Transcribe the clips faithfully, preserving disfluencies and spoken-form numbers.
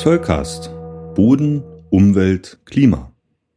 Zollcast. Boden, Umwelt, Klima.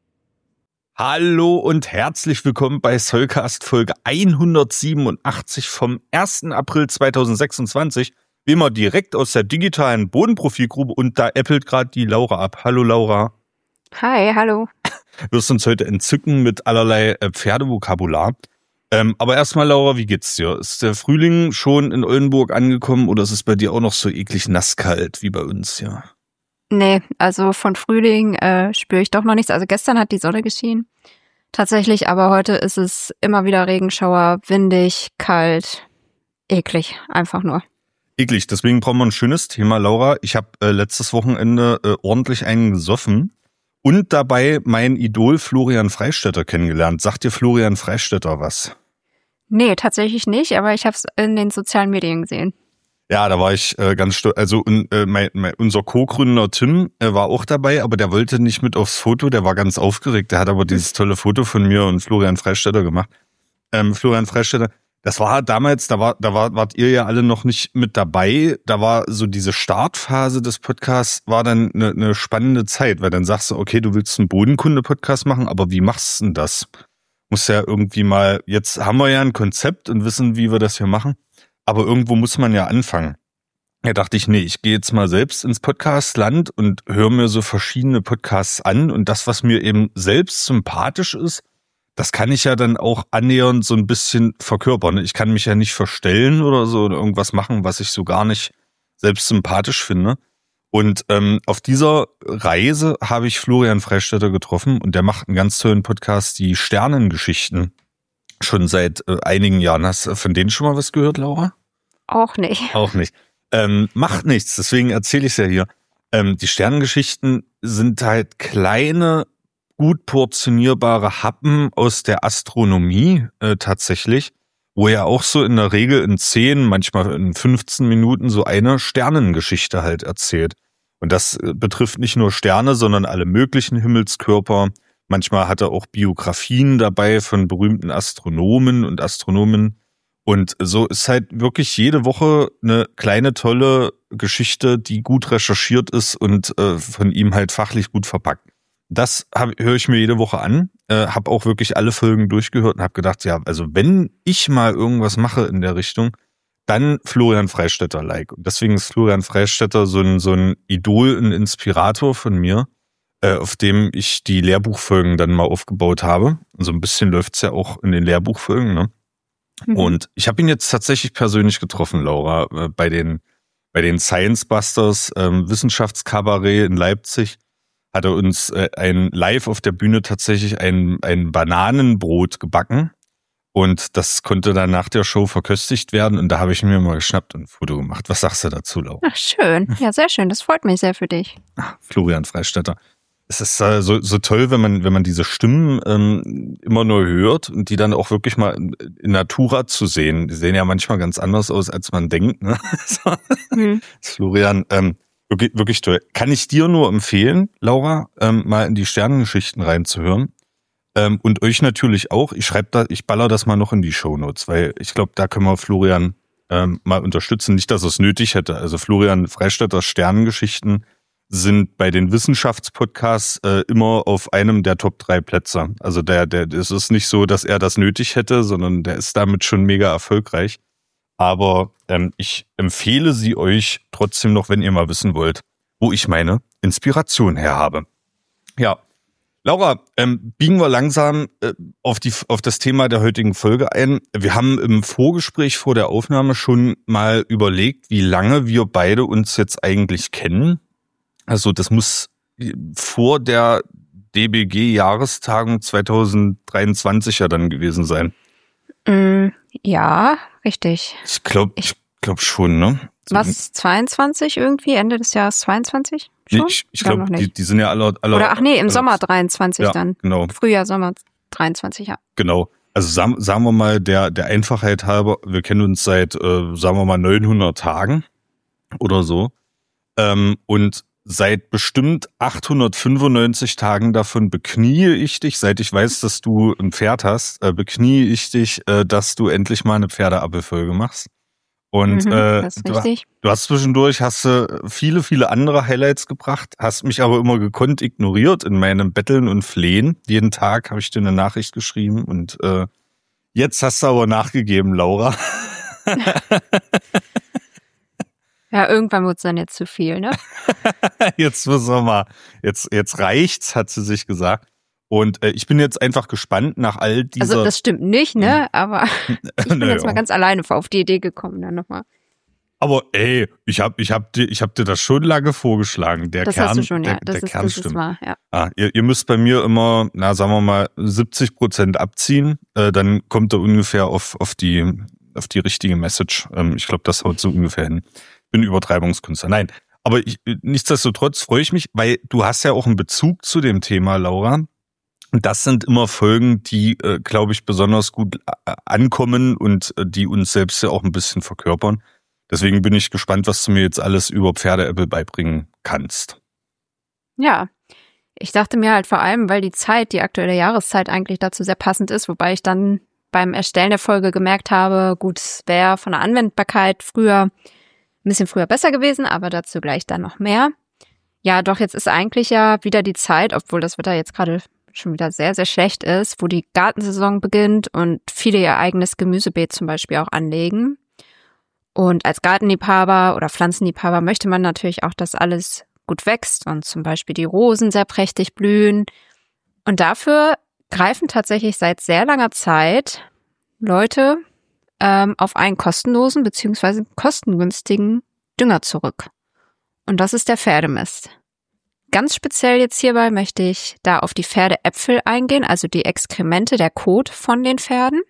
Hallo und herzlich willkommen bei Zollcast Folge hundertsiebenundachtzig vom ersten April zweitausendsechsundzwanzig. Wie immer direkt aus der digitalen Bodenprofilgrube, und da äppelt gerade die Laura ab. Hallo Laura. Hi, hallo. Du wirst uns heute entzücken mit allerlei äh, Pferdevokabular. Ähm, aber erstmal, Laura, wie geht's dir? Ist der Frühling schon in Oldenburg angekommen oder ist es bei dir auch noch so eklig nasskalt wie bei uns hier? Nee, also von Frühling äh, spüre ich doch noch nichts. Also gestern hat die Sonne geschienen. Tatsächlich, aber heute ist es immer wieder Regenschauer, windig, kalt, eklig, einfach nur. Eklig, deswegen brauchen wir ein schönes Thema, Laura. Ich habe äh, letztes Wochenende äh, ordentlich einen gesoffen und dabei mein Idol Florian Freistetter kennengelernt. Sagt dir Florian Freistetter was? Nee, tatsächlich nicht, aber ich habe es in den sozialen Medien gesehen. Ja, da war ich äh, ganz stolz. Also äh, mein, mein, unser Co-Gründer Tim äh, war auch dabei, aber der wollte nicht mit aufs Foto, der war ganz aufgeregt. Der hat aber dieses tolle Foto von mir und Florian Freistetter gemacht. Ähm, Florian Freistetter, das war damals, da war, da war, wart ihr ja alle noch nicht mit dabei. Da war so diese Startphase des Podcasts, war dann eine, eine spannende Zeit, weil dann sagst du, okay, du willst einen Bodenkunde-Podcast machen, aber wie machst du denn das? Muss ja irgendwie mal, jetzt haben wir ja ein Konzept und wissen, wie wir das hier machen, aber irgendwo muss man ja anfangen. Da dachte ich, nee, ich gehe jetzt mal selbst ins Podcast-Land und höre mir so verschiedene Podcasts an und das, was mir eben selbst sympathisch ist, das kann ich ja dann auch annähernd so ein bisschen verkörpern. Ich kann mich ja nicht verstellen oder so oder irgendwas machen, was ich so gar nicht selbst sympathisch finde. Und ähm, auf dieser Reise habe ich Florian Freistetter getroffen und der macht einen ganz tollen Podcast, die Sternengeschichten, schon seit äh, einigen Jahren. Hast du von denen schon mal was gehört, Laura? Auch nicht. Auch nicht. Ähm, macht nichts, deswegen erzähle ich es ja hier. Ähm, die Sternengeschichten sind halt kleine, gut portionierbare Happen aus der Astronomie äh, tatsächlich, wo er auch so in der Regel in zehn, manchmal in fünfzehn Minuten so eine Sternengeschichte halt erzählt. Und das äh, betrifft nicht nur Sterne, sondern alle möglichen Himmelskörper. Manchmal hat er auch Biografien dabei von berühmten Astronomen und Astronomen. Und so ist halt wirklich jede Woche eine kleine, tolle Geschichte, die gut recherchiert ist und äh, von ihm halt fachlich gut verpackt. Das höre ich mir jede Woche an, äh, habe auch wirklich alle Folgen durchgehört und habe gedacht, ja, also wenn ich mal irgendwas mache in der Richtung, dann Florian Freistetter-like. Und deswegen ist Florian Freistetter so ein, so ein Idol, ein Inspirator von mir, äh, auf dem ich die Lehrbuchfolgen dann mal aufgebaut habe. Und so ein bisschen läuft's ja auch in den Lehrbuchfolgen, ne? Mhm. Und ich habe ihn jetzt tatsächlich persönlich getroffen, Laura, äh, bei den bei den Science Busters ähm, Wissenschaftskabarett in Leipzig. Hat er uns äh, ein live auf der Bühne tatsächlich ein ein Bananenbrot gebacken und das konnte dann nach der Show verköstigt werden und da habe ich mir mal geschnappt und ein Foto gemacht. Was sagst du dazu, Laura? Ach, schön. Ja, sehr schön. Das freut mich sehr für dich. Ach, Florian Freistetter. Es ist äh, so so toll, wenn man wenn man diese Stimmen ähm, immer nur hört und die dann auch wirklich mal in, in Natura zu sehen. Die sehen ja manchmal ganz anders aus, als man denkt. Ne? Mhm. Florian, ähm, Wirklich, wirklich toll. Kann ich dir nur empfehlen, Laura, ähm, mal in die Sternengeschichten reinzuhören. Ähm, und euch natürlich auch. Ich schreibe da, ich baller das mal noch in die Shownotes, weil ich glaube, da können wir Florian ähm, mal unterstützen. Nicht, dass er es nötig hätte. Also Florian Freistetters Sternengeschichten sind bei den Wissenschaftspodcasts äh, immer auf einem der Top drei Plätze. Also der, der, es ist nicht so, dass er das nötig hätte, sondern der ist damit schon mega erfolgreich. Aber ähm, ich empfehle sie euch trotzdem noch, wenn ihr mal wissen wollt, wo ich meine Inspiration her habe. Ja, Laura, ähm, biegen wir langsam äh, auf die auf das Thema der heutigen Folge ein. Wir haben im Vorgespräch vor der Aufnahme schon mal überlegt, wie lange wir beide uns jetzt eigentlich kennen. Also das muss vor der D B G-Jahrestagung zweitausenddreiundzwanzig ja dann gewesen sein. Mm, ja, richtig. Ich glaube ich glaub schon, ne? So was, zweiundzwanzig irgendwie? Ende des Jahres zweiundzwanzig? Schon? Nee, ich ich glaube, die, die sind ja alle... alle Oder ach nee, im alle, Sommer dreiundzwanzig ja, dann. Genau. Frühjahr, Sommer dreiundzwanzig, ja. Genau. Also sagen, sagen wir mal, der der Einfachheit halber, wir kennen uns seit, äh, sagen wir mal, neunhundert Tagen oder so. Ähm, und seit bestimmt achthundertfünfundneunzig Tagen davon beknie ich dich, seit ich weiß, dass du ein Pferd hast, äh, beknie ich dich, äh, dass du endlich mal eine Pferdeappelfolge machst. Und Mhm, äh, das ist du, richtig. du hast zwischendurch hast du viele, viele andere Highlights gebracht, hast mich aber immer gekonnt ignoriert in meinem Betteln und Flehen. Jeden Tag habe ich dir eine Nachricht geschrieben und äh, jetzt hast du aber nachgegeben, Laura. Ja, irgendwann wird es dann jetzt zu viel, ne? Jetzt müssen wir mal, jetzt, jetzt reicht's, hat sie sich gesagt. Und äh, ich bin jetzt einfach gespannt nach all dieser... Also das stimmt nicht, ne? Aber ich bin Naja. jetzt mal ganz alleine auf die Idee gekommen, dann nochmal. Aber ey, ich hab, ich hab dir, ich hab dir das schon lange vorgeschlagen. Der Das Kern, hast du schon, ja. der, Das der ist, Kern das ist stimmt. wahr, ja. Ah, ihr, ihr müsst bei mir immer, na sagen wir mal, siebzig Prozent abziehen. Äh, dann kommt er ungefähr auf, auf die, auf die richtige Message. Ähm, ich glaube, das haut so ungefähr hin. Bin Übertreibungskünstler. Nein, aber ich, nichtsdestotrotz freue ich mich, weil du hast ja auch einen Bezug zu dem Thema, Laura. Und das sind immer Folgen, die, äh, glaube ich, besonders gut äh, ankommen und äh, die uns selbst ja auch ein bisschen verkörpern. Deswegen bin ich gespannt, was du mir jetzt alles über Pferdeäpfel beibringen kannst. Ja, ich dachte mir halt vor allem, weil die Zeit, die aktuelle Jahreszeit eigentlich dazu sehr passend ist, wobei ich dann beim Erstellen der Folge gemerkt habe, gut, es wäre von der Anwendbarkeit früher ein bisschen früher besser gewesen, aber dazu gleich dann noch mehr. Ja, doch jetzt ist eigentlich ja wieder die Zeit, obwohl das Wetter jetzt gerade schon wieder sehr, sehr schlecht ist, wo die Gartensaison beginnt und viele ihr eigenes Gemüsebeet zum Beispiel auch anlegen. Und als Gartenliebhaber oder Pflanzenliebhaber möchte man natürlich auch, dass alles gut wächst und zum Beispiel die Rosen sehr prächtig blühen. Und dafür greifen tatsächlich seit sehr langer Zeit Leute ähm, auf einen kostenlosen bzw. kostengünstigen Dünger zurück. Und das ist der Pferdemist. Ganz speziell jetzt hierbei möchte ich da auf die Pferdeäpfel eingehen, also die Exkremente, der Kot von den Pferden.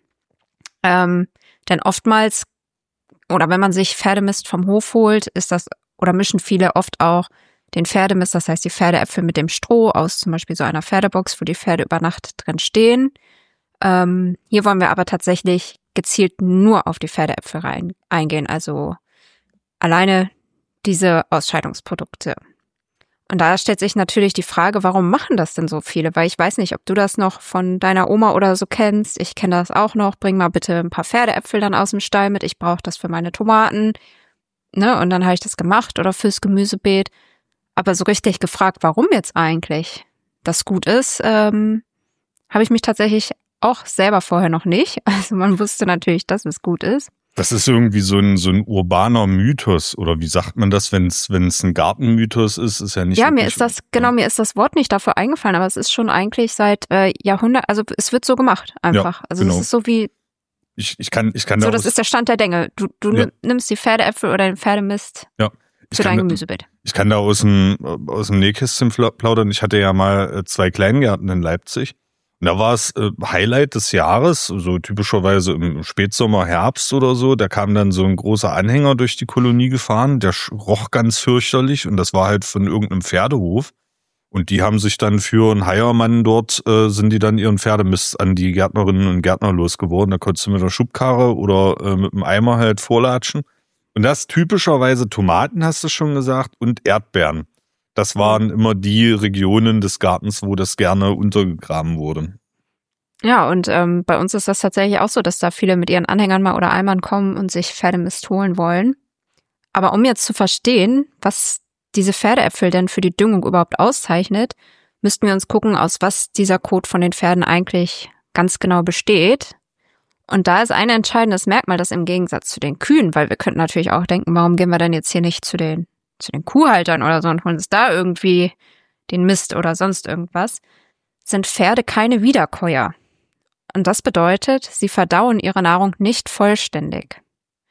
Ähm, denn oftmals, oder wenn man sich Pferdemist vom Hof holt, ist das, oder mischen viele oft auch den Pferdemist, das heißt die Pferdeäpfel mit dem Stroh aus zum Beispiel so einer Pferdebox, wo die Pferde über Nacht drin stehen. Ähm, hier wollen wir aber tatsächlich gezielt nur auf die Pferdeäpfel rein, eingehen, also alleine diese Ausscheidungsprodukte. Und da stellt sich natürlich die Frage, warum machen das denn so viele? Weil ich weiß nicht, ob du das noch von deiner Oma oder so kennst. Ich kenne das auch noch. Bring mal bitte ein paar Pferdeäpfel dann aus dem Stall mit. Ich brauche das für meine Tomaten. Ne? Und dann habe ich das gemacht oder fürs Gemüsebeet. Aber so richtig gefragt, warum jetzt eigentlich das gut ist, ähm, habe ich mich tatsächlich auch selber vorher noch nicht. Also man wusste natürlich, dass es gut ist. Das ist irgendwie so ein so ein urbaner Mythos, oder wie sagt man das, wenn es wenn es ein Gartenmythos ist, ist ja nicht. Ja, mir ist das genau, mir ist das Wort nicht dafür eingefallen, aber es ist schon eigentlich seit äh, Jahrhunderten, also es wird so gemacht einfach. Ja, also genau. Es ist so wie ich ich kann ich kann so, das ist der Stand der Dinge. Du du ja. nimmst die Pferdeäpfel oder den Pferdemist ja. für dein Gemüsebeet. Ich kann da aus dem aus dem Nähkästchen plaudern. Ich hatte ja mal zwei Kleingärten in Leipzig. Und da war es äh, Highlight des Jahres, so typischerweise im Spätsommer, Herbst oder so. Da kam dann so ein großer Anhänger durch die Kolonie gefahren, der roch ganz fürchterlich und das war halt von irgendeinem Pferdehof. Und die haben sich dann für einen Heiermann dort, äh, sind die dann ihren Pferdemist an die Gärtnerinnen und Gärtner losgeworden. Da konntest du mit der Schubkarre oder äh, mit dem Eimer halt vorlatschen. Und das typischerweise Tomaten, hast du schon gesagt, und Erdbeeren. Das waren immer die Regionen des Gartens, wo das gerne untergegraben wurde. Ja, und ähm, bei uns ist das tatsächlich auch so, dass da viele mit ihren Anhängern mal oder Eimern kommen und sich Pferdemist holen wollen. Aber um jetzt zu verstehen, was diese Pferdeäpfel denn für die Düngung überhaupt auszeichnet, müssten wir uns gucken, aus was dieser Kot von den Pferden eigentlich ganz genau besteht. Und da ist ein entscheidendes Merkmal, das im Gegensatz zu den Kühen, weil wir könnten natürlich auch denken, warum gehen wir denn jetzt hier nicht zu den zu den Kuhhaltern oder so und holen uns da irgendwie den Mist oder sonst irgendwas, sind Pferde keine Wiederkäuer. Und das bedeutet, sie verdauen ihre Nahrung nicht vollständig.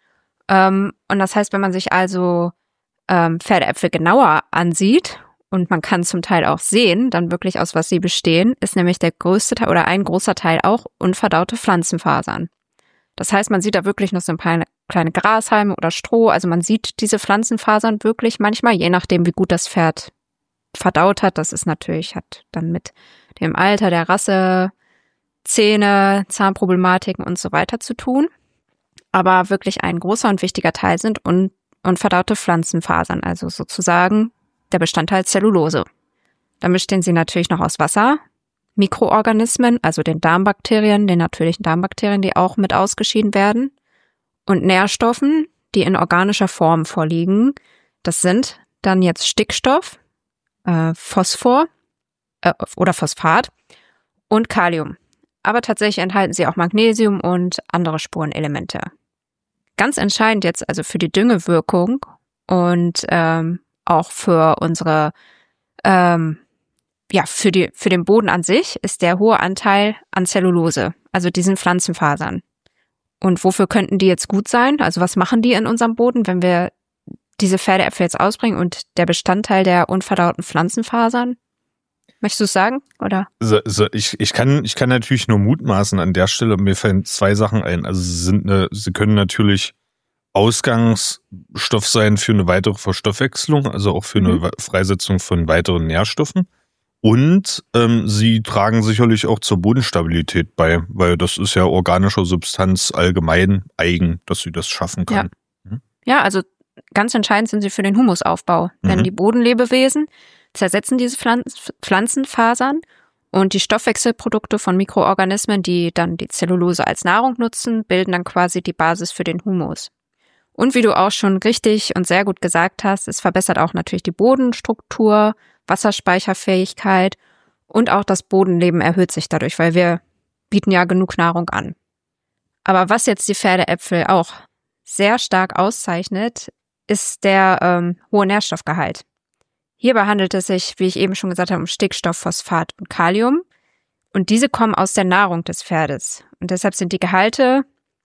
Ähm, und das heißt, wenn man sich also ähm, Pferdeäpfel genauer ansieht, und man kann zum Teil auch sehen, dann wirklich aus was sie bestehen, ist nämlich der größte Teil oder ein großer Teil auch unverdaute Pflanzenfasern. Das heißt, man sieht da wirklich noch so ein paar kleine Grashalme oder Stroh. Also man sieht diese Pflanzenfasern wirklich manchmal, je nachdem, wie gut das Pferd verdaut hat. Das ist natürlich, hat dann mit dem Alter der Rasse, Zähne, Zahnproblematiken und so weiter zu tun. Aber wirklich ein großer und wichtiger Teil sind un- unverdaute Pflanzenfasern, also sozusagen der Bestandteil Zellulose. Dann bestehen sie natürlich noch aus Wasser, Mikroorganismen, also den Darmbakterien, den natürlichen Darmbakterien, die auch mit ausgeschieden werden, und Nährstoffen, die in organischer Form vorliegen. Das sind dann jetzt Stickstoff, äh, Phosphor äh, oder Phosphat und Kalium. Aber tatsächlich enthalten sie auch Magnesium und andere Spurenelemente. Ganz entscheidend jetzt also für die Düngewirkung und ähm, auch für unsere, ähm, ja, für die, für den Boden an sich ist der hohe Anteil an Zellulose, also diesen Pflanzenfasern. Und wofür könnten die jetzt gut sein? Also was machen die in unserem Boden, wenn wir diese Pferdeäpfel jetzt ausbringen und der Bestandteil der unverdauten Pflanzenfasern? Möchtest du es sagen, oder? So, so, ich, ich kann, ich kann natürlich nur mutmaßen an der Stelle. Mir fallen zwei Sachen ein. Also sie sind eine, sie können natürlich Ausgangsstoff sein für eine weitere Verstoffwechslung, also auch für eine mhm. Freisetzung von weiteren Nährstoffen. Und ähm, sie tragen sicherlich auch zur Bodenstabilität bei, weil das ist ja organischer Substanz allgemein eigen, dass sie das schaffen kann. Ja, hm? ja, also ganz entscheidend sind sie für den Humusaufbau. Mhm. Denn die Bodenlebewesen zersetzen diese Pflanz- Pflanzenfasern und die Stoffwechselprodukte von Mikroorganismen, die dann die Zellulose als Nahrung nutzen, bilden dann quasi die Basis für den Humus. Und wie du auch schon richtig und sehr gut gesagt hast, es verbessert auch natürlich die Bodenstruktur, Wasserspeicherfähigkeit und auch das Bodenleben erhöht sich dadurch, weil wir bieten ja genug Nahrung an. Aber was jetzt die Pferdeäpfel auch sehr stark auszeichnet, ist der ähm, hohe Nährstoffgehalt. Hierbei handelt es sich, wie ich eben schon gesagt habe, um Stickstoff, Phosphat und Kalium. Und diese kommen aus der Nahrung des Pferdes. Und deshalb sind die Gehalte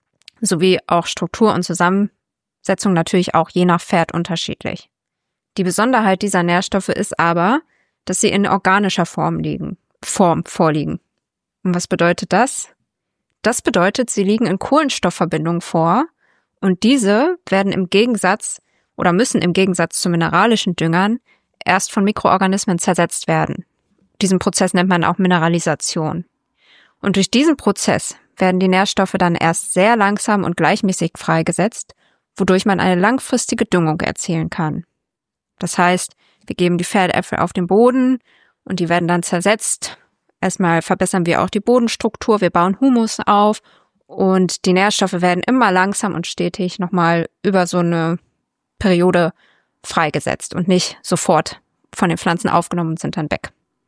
sowie auch Struktur und Zusammensetzung natürlich auch je nach Pferd unterschiedlich. Die Besonderheit dieser Nährstoffe ist aber, dass sie in organischer Form liegen, Form vorliegen. Und was bedeutet das? Das bedeutet, sie liegen in Kohlenstoffverbindungen vor und diese werden im Gegensatz oder müssen im Gegensatz zu mineralischen Düngern erst von Mikroorganismen zersetzt werden. Diesen Prozess nennt man auch Mineralisation. Und durch diesen Prozess werden die Nährstoffe dann erst sehr langsam und gleichmäßig freigesetzt, wodurch man eine langfristige Düngung erzielen kann. Das heißt, wir geben die Pferdeäpfel auf den Boden und die werden dann zersetzt. Erstmal verbessern wir auch die Bodenstruktur, wir bauen Humus auf und die Nährstoffe werden immer langsam und stetig nochmal über so eine Periode freigesetzt und nicht sofort von den Pflanzen aufgenommen und sind dann weg.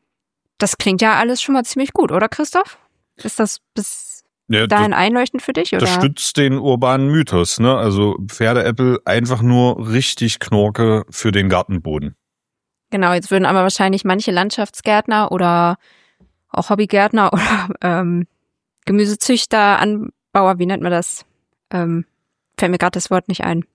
Das klingt ja alles schon mal ziemlich gut, oder Christoph? Ist das bis ja, dahin das, einleuchtend für dich? Oder? Das stützt den urbanen Mythos, ne? Also Pferdeäpfel einfach nur richtig Knorke für den Gartenboden. Genau, jetzt würden aber wahrscheinlich manche Landschaftsgärtner oder auch Hobbygärtner oder ähm, Gemüsezüchter, Anbauer, wie nennt man das? Ähm, fällt mir gerade das Wort nicht ein.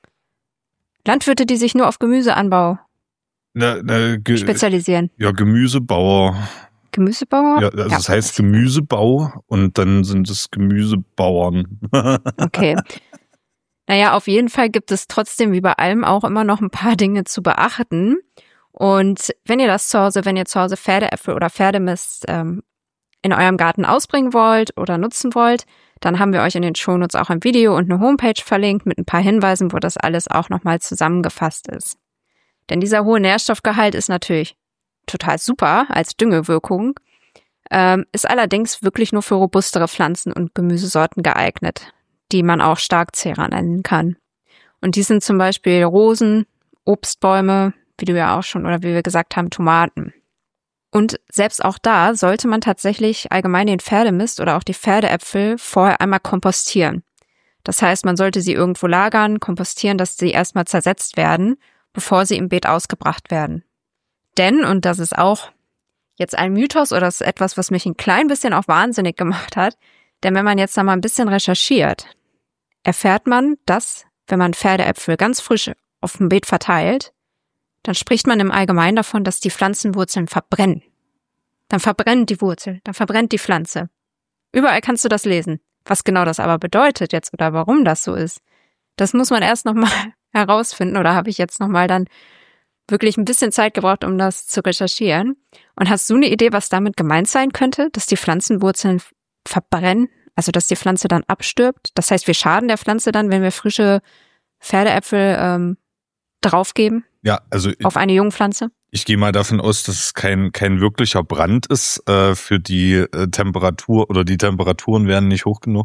Landwirte, die sich nur auf Gemüseanbau na, na, ge- spezialisieren. Ja, Gemüsebauer. Gemüsebauer? Ja, also ja, das heißt Gemüsebau und dann sind es Gemüsebauern. Okay. Naja, auf jeden Fall gibt es trotzdem wie bei allem auch immer noch ein paar Dinge zu beachten. Und wenn ihr das zu Hause, wenn ihr zu Hause Pferdeäpfel oder Pferdemist ähm, in eurem Garten ausbringen wollt oder nutzen wollt, dann haben wir euch in den Shownotes auch ein Video und eine Homepage verlinkt mit ein paar Hinweisen, wo das alles auch nochmal zusammengefasst ist. Denn dieser hohe Nährstoffgehalt ist natürlich total super als Düngewirkung, ähm, ist allerdings wirklich nur für robustere Pflanzen und Gemüsesorten geeignet, die man auch Starkzehrer nennen kann. Und die sind zum Beispiel Rosen, Obstbäume, wie du ja auch schon oder wie wir gesagt haben, Tomaten. Und selbst auch da sollte man tatsächlich allgemein den Pferdemist oder auch die Pferdeäpfel vorher einmal kompostieren. Das heißt, man sollte sie irgendwo lagern, kompostieren, dass sie erstmal zersetzt werden, bevor sie im Beet ausgebracht werden. Denn, und das ist auch jetzt ein Mythos oder das ist etwas, was mich ein klein bisschen auch wahnsinnig gemacht hat, denn wenn man jetzt da mal ein bisschen recherchiert, erfährt man, dass, wenn man Pferdeäpfel ganz frisch auf dem Beet verteilt, dann spricht man im Allgemeinen davon, dass die Pflanzenwurzeln verbrennen. Dann verbrennt die Wurzel, dann verbrennt die Pflanze. Überall kannst du das lesen. Was genau das aber bedeutet jetzt oder warum das so ist, das muss man erst nochmal herausfinden oder habe ich jetzt nochmal dann wirklich ein bisschen Zeit gebraucht, um das zu recherchieren. Und hast du eine Idee, was damit gemeint sein könnte, dass die Pflanzenwurzeln verbrennen, also dass die Pflanze dann abstirbt? Das heißt, wir schaden der Pflanze dann, wenn wir frische Pferdeäpfel ähm, draufgeben? Ja, also auf eine Jungpflanze? Ich gehe mal davon aus, dass es kein kein wirklicher Brand ist äh, für die äh, Temperatur oder die Temperaturen werden nicht hoch genug.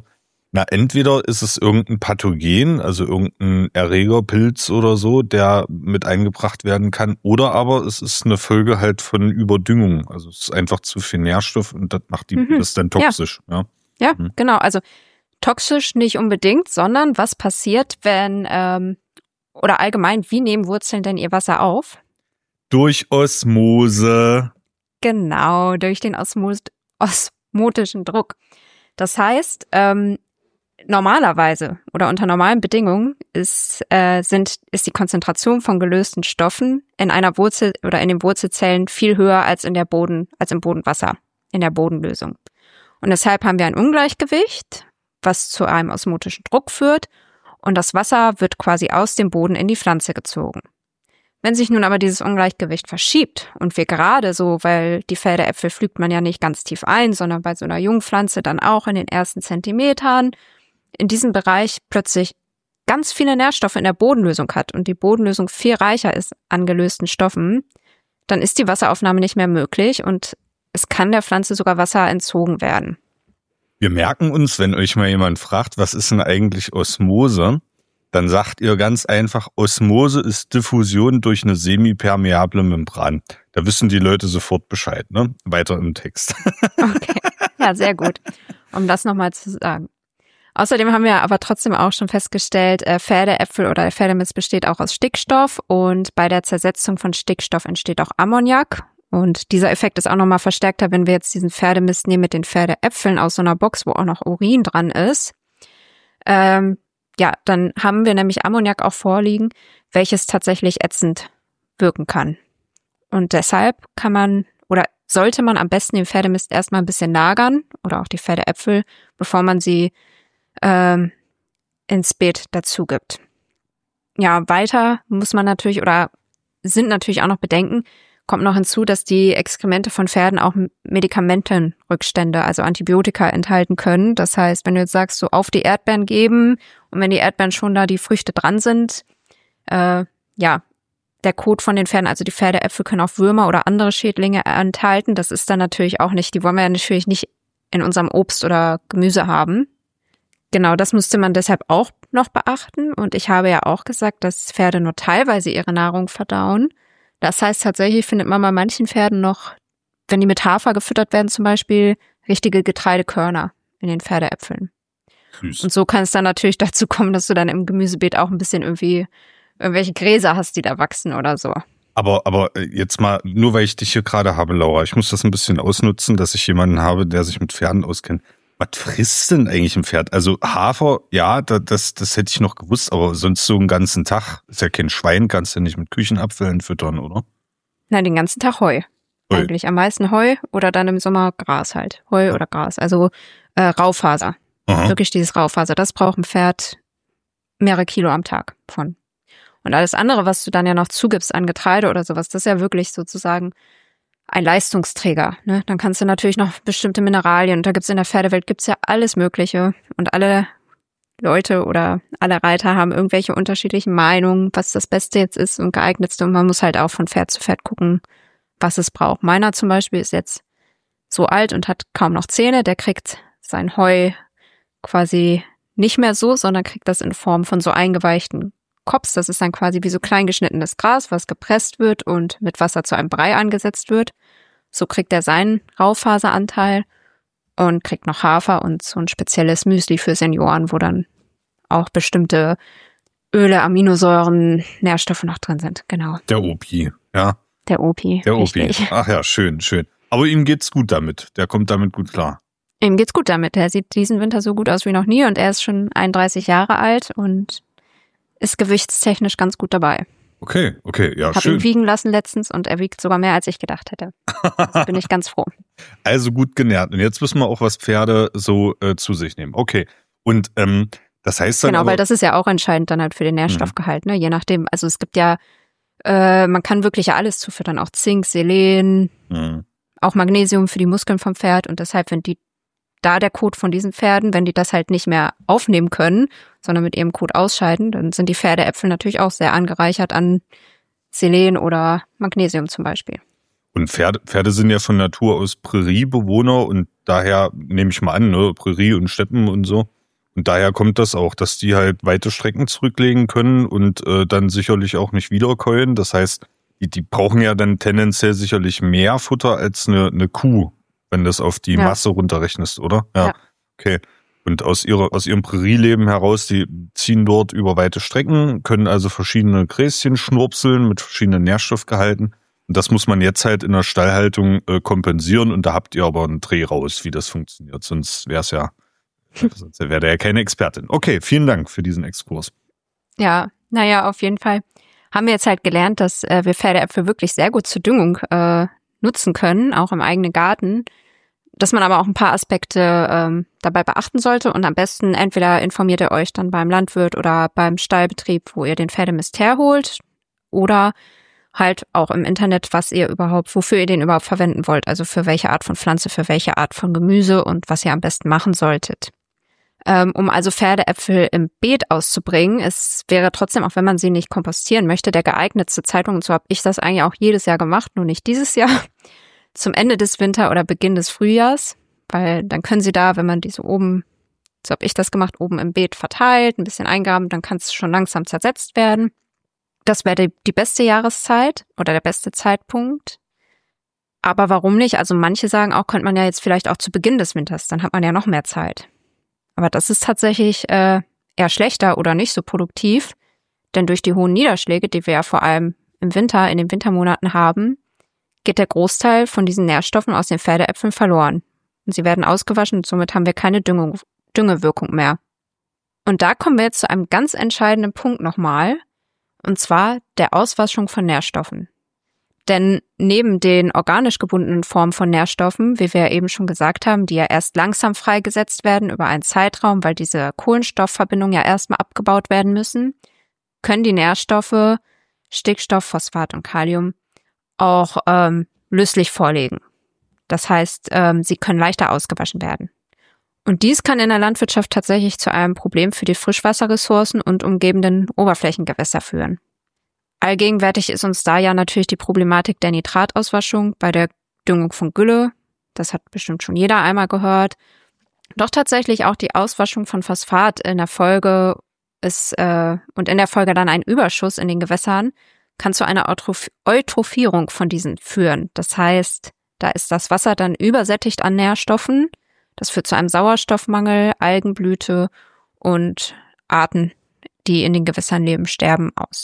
Na, entweder ist es irgendein Pathogen, also irgendein Erreger, Pilz oder so, der mit eingebracht werden kann, oder aber es ist eine Folge halt von Überdüngung. Also es ist einfach zu viel Nährstoff und das macht die, Mhm. das dann toxisch. Ja, Ja, Mhm. genau. Also toxisch nicht unbedingt, sondern was passiert, wenn, ähm, oder allgemein, wie nehmen Wurzeln denn ihr Wasser auf? Durch Osmose. Genau, durch den Osmos osmotischen Druck. Das heißt, ähm, normalerweise oder unter normalen Bedingungen ist, äh, sind, ist die Konzentration von gelösten Stoffen in einer Wurzel oder in den Wurzelzellen viel höher als in der Boden, als im Bodenwasser, in der Bodenlösung. Und deshalb haben wir ein Ungleichgewicht, was zu einem osmotischen Druck führt, und das Wasser wird quasi aus dem Boden in die Pflanze gezogen. Wenn sich nun aber dieses Ungleichgewicht verschiebt und wir gerade so, weil die Felderäpfel pflügt man ja nicht ganz tief ein, sondern bei so einer jungen Pflanze dann auch in den ersten Zentimetern, in diesem Bereich plötzlich ganz viele Nährstoffe in der Bodenlösung hat und die Bodenlösung viel reicher ist an gelösten Stoffen, dann ist die Wasseraufnahme nicht mehr möglich und es kann der Pflanze sogar Wasser entzogen werden. Wir merken uns, wenn euch mal jemand fragt, was ist denn eigentlich Osmose, dann sagt ihr ganz einfach, Osmose ist Diffusion durch eine semipermeable Membran. Da wissen die Leute sofort Bescheid, ne? Weiter im Text. Okay, ja, sehr gut, um das nochmal zu sagen. Außerdem haben wir aber trotzdem auch schon festgestellt, äh, Pferdeäpfel oder der Pferdemist besteht auch aus Stickstoff und bei der Zersetzung von Stickstoff entsteht auch Ammoniak. Und dieser Effekt ist auch nochmal verstärkter, wenn wir jetzt diesen Pferdemist nehmen mit den Pferdeäpfeln aus so einer Box, wo auch noch Urin dran ist. Ähm, ja, dann haben wir nämlich Ammoniak auch vorliegen, welches tatsächlich ätzend wirken kann. Und deshalb kann man oder sollte man am besten den Pferdemist erstmal ein bisschen lagern oder auch die Pferdeäpfel, bevor man sie ähm, ins Beet dazu gibt. Ja, weiter muss man natürlich oder sind natürlich auch noch Bedenken, kommt noch hinzu, dass die Exkremente von Pferden auch Medikamentenrückstände, also Antibiotika enthalten können. Das heißt, wenn du jetzt sagst, so auf die Erdbeeren geben und wenn die Erdbeeren schon da die Früchte dran sind, äh, ja, der Kot von den Pferden, also die Pferdeäpfel können auch Würmer oder andere Schädlinge enthalten. Das ist dann natürlich auch nicht, die wollen wir ja natürlich nicht in unserem Obst oder Gemüse haben. Genau, das müsste man deshalb auch noch beachten. Und ich habe ja auch gesagt, dass Pferde nur teilweise ihre Nahrung verdauen. Das heißt, tatsächlich findet man bei manchen Pferden noch, wenn die mit Hafer gefüttert werden zum Beispiel, richtige Getreidekörner in den Pferdeäpfeln. Süß. Und so kann es dann natürlich dazu kommen, dass du dann im Gemüsebeet auch ein bisschen irgendwie irgendwelche Gräser hast, die da wachsen oder so. Aber, aber jetzt mal, nur weil ich dich hier gerade habe, Laura, ich muss das ein bisschen ausnutzen, dass ich jemanden habe, der sich mit Pferden auskennt. Was frisst denn eigentlich ein Pferd? Also Hafer, ja, das, das hätte ich noch gewusst, aber sonst so einen ganzen Tag, ist ja kein Schwein, kannst du nicht mit Küchenabfällen füttern, oder? Nein, den ganzen Tag Heu. Heu. Eigentlich am meisten Heu oder dann im Sommer Gras halt. Heu oder Gras, also äh, Raufaser. Aha. Wirklich dieses Raufaser, das braucht ein Pferd mehrere Kilo am Tag von. Und alles andere, was du dann ja noch zugibst an Getreide oder sowas, das ist ja wirklich sozusagen ein Leistungsträger. Ne? Dann kannst du natürlich noch bestimmte Mineralien, und da gibt's in der Pferdewelt gibt's ja alles Mögliche. Und alle Leute oder alle Reiter haben irgendwelche unterschiedlichen Meinungen, was das Beste jetzt ist und geeignetste. Und man muss halt auch von Pferd zu Pferd gucken, was es braucht. Meiner zum Beispiel ist jetzt so alt und hat kaum noch Zähne. Der kriegt sein Heu quasi nicht mehr so, sondern kriegt das in Form von so eingeweichten Kops. Das ist dann quasi wie so klein geschnittenes Gras, was gepresst wird und mit Wasser zu einem Brei angesetzt wird. So kriegt er seinen Raufaseranteil und kriegt noch Hafer und so ein spezielles Müsli für Senioren, wo dann auch bestimmte Öle, Aminosäuren, Nährstoffe noch drin sind. Genau. Der Opi, ja. Der Opi. Der Opi. Richtig. Ach ja, schön, schön. Aber ihm geht's gut damit. Der kommt damit gut klar. Ihm geht's gut damit. Er sieht diesen Winter so gut aus wie noch nie und er ist schon einunddreißig Jahre alt und ist gewichtstechnisch ganz gut dabei. Okay, okay, ja, Hab schön. ihn wiegen lassen letztens und er wiegt sogar mehr, als ich gedacht hätte. Also bin ich ganz froh. Also gut genährt. Und jetzt wissen wir auch, was Pferde so äh, zu sich nehmen. Okay. Und ähm, das heißt dann Genau, aber, weil das ist ja auch entscheidend dann halt für den Nährstoffgehalt, ne? Je nachdem, also es gibt ja, äh, man kann wirklich ja alles zufüttern, auch Zink, Selen, Mhm. auch Magnesium für die Muskeln vom Pferd und deshalb, wenn die da der Kot von diesen Pferden, wenn die das halt nicht mehr aufnehmen können, sondern mit ihrem Kot ausscheiden, dann sind die Pferdeäpfel natürlich auch sehr angereichert an Selen oder Magnesium zum Beispiel. Und Pferde, Pferde sind ja von Natur aus Präriebewohner und daher nehme ich mal an, ne, Prärie und Steppen und so. Und daher kommt das auch, dass die halt weite Strecken zurücklegen können und äh, dann sicherlich auch nicht wiederkäuen. Das heißt, die, die brauchen ja dann tendenziell sicherlich mehr Futter als eine, eine Kuh, wenn du das auf die ja. Masse runterrechnest, oder? Ja. ja. Okay. Und aus ihrer, aus ihrem Prärieleben heraus, die ziehen dort über weite Strecken, können also verschiedene Gräschen schnurpseln mit verschiedenen Nährstoffgehalten. Und das muss man jetzt halt in der Stallhaltung äh, kompensieren. Und da habt ihr aber einen Dreh raus, wie das funktioniert. Sonst wäre es ja, sonst wäre der ja keine Expertin. Okay, vielen Dank für diesen Exkurs. Ja, naja, auf jeden Fall haben wir jetzt halt gelernt, dass äh, wir Pferdeäpfel wirklich sehr gut zur Düngung äh, nutzen können, auch im eigenen Garten. Dass man aber auch ein paar Aspekte ähm, dabei beachten sollte und am besten entweder informiert ihr euch dann beim Landwirt oder beim Stallbetrieb, wo ihr den Pferdemist herholt, oder halt auch im Internet, was ihr überhaupt, wofür ihr den überhaupt verwenden wollt, also für welche Art von Pflanze, für welche Art von Gemüse und was ihr am besten machen solltet. Ähm, um also Pferdeäpfel im Beet auszubringen, es wäre trotzdem, auch wenn man sie nicht kompostieren möchte, der geeignetste Zeitpunkt, so habe ich das eigentlich auch jedes Jahr gemacht, nur nicht dieses Jahr, zum Ende des Winter- oder Beginn des Frühjahrs, weil dann können sie da, wenn man die so oben, so habe ich das gemacht, oben im Beet verteilt, ein bisschen eingraben, dann kann es schon langsam zersetzt werden. Das wäre die, die beste Jahreszeit oder der beste Zeitpunkt. Aber warum nicht? Also manche sagen auch, könnte man ja jetzt vielleicht auch zu Beginn des Winters, dann hat man ja noch mehr Zeit. Aber das ist tatsächlich äh, eher schlechter oder nicht so produktiv, denn durch die hohen Niederschläge, die wir ja vor allem im Winter, in den Wintermonaten haben, geht der Großteil von diesen Nährstoffen aus den Pferdeäpfeln verloren. Und sie werden ausgewaschen und somit haben wir keine Düngung, Düngewirkung mehr. Und da kommen wir jetzt zu einem ganz entscheidenden Punkt nochmal, und zwar der Auswaschung von Nährstoffen. Denn neben den organisch gebundenen Formen von Nährstoffen, wie wir ja eben schon gesagt haben, die ja erst langsam freigesetzt werden über einen Zeitraum, weil diese Kohlenstoffverbindungen ja erstmal abgebaut werden müssen, können die Nährstoffe Stickstoff, Phosphat und Kalium auch ähm, löslich vorliegen. Das heißt, ähm, sie können leichter ausgewaschen werden. Und dies kann in der Landwirtschaft tatsächlich zu einem Problem für die Frischwasserressourcen und umgebenden Oberflächengewässer führen. Allgegenwärtig ist uns da ja natürlich die Problematik der Nitratauswaschung bei der Düngung von Gülle. Das hat bestimmt schon jeder einmal gehört. Doch tatsächlich auch die Auswaschung von Phosphat in der Folge ist äh, und in der Folge dann ein Überschuss in den Gewässern kann zu einer Eutrophierung von diesen führen. Das heißt, da ist das Wasser dann übersättigt an Nährstoffen. Das führt zu einem Sauerstoffmangel, Algenblüte und Arten, die in den Gewässern leben, sterben aus.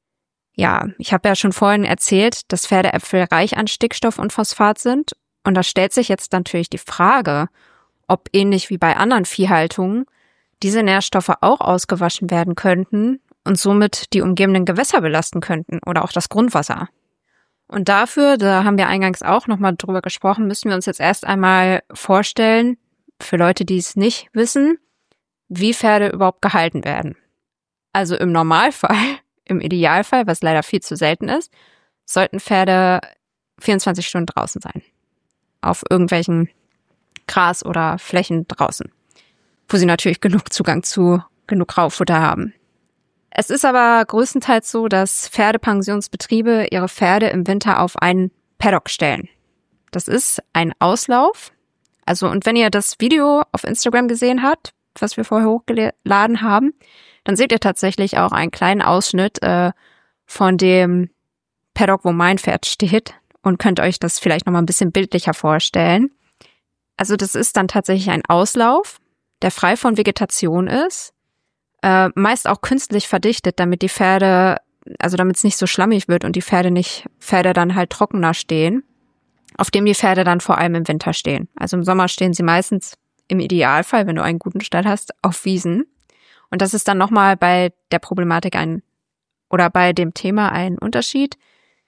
Ja, ich habe ja schon vorhin erzählt, dass Pferdeäpfel reich an Stickstoff und Phosphat sind. Und da stellt sich jetzt natürlich die Frage, ob ähnlich wie bei anderen Viehhaltungen diese Nährstoffe auch ausgewaschen werden könnten und somit die umgebenden Gewässer belasten könnten oder auch das Grundwasser. Und dafür, da haben wir eingangs auch nochmal drüber gesprochen, müssen wir uns jetzt erst einmal vorstellen, für Leute, die es nicht wissen, wie Pferde überhaupt gehalten werden. Also im Normalfall, im Idealfall, was leider viel zu selten ist, sollten Pferde vierundzwanzig Stunden draußen sein. Auf irgendwelchen Gras oder Flächen draußen, wo sie natürlich genug Zugang zu genug Raufutter haben. Es ist aber größtenteils so, dass Pferdepensionsbetriebe ihre Pferde im Winter auf einen Paddock stellen. Das ist ein Auslauf. Also, und wenn ihr das Video auf Instagram gesehen habt, was wir vorher hochgeladen haben, dann seht ihr tatsächlich auch einen kleinen Ausschnitt äh, von dem Paddock, wo mein Pferd steht, und könnt euch das vielleicht nochmal ein bisschen bildlicher vorstellen. Also das ist dann tatsächlich ein Auslauf, der frei von Vegetation ist, äh, meist auch künstlich verdichtet, damit die Pferde, also damit es nicht so schlammig wird und die Pferde nicht, Pferde dann halt trockener stehen, auf dem die Pferde dann vor allem im Winter stehen. Also im Sommer stehen sie meistens im Idealfall, wenn du einen guten Stall hast, auf Wiesen. Und das ist dann nochmal bei der Problematik ein, oder bei dem Thema ein Unterschied,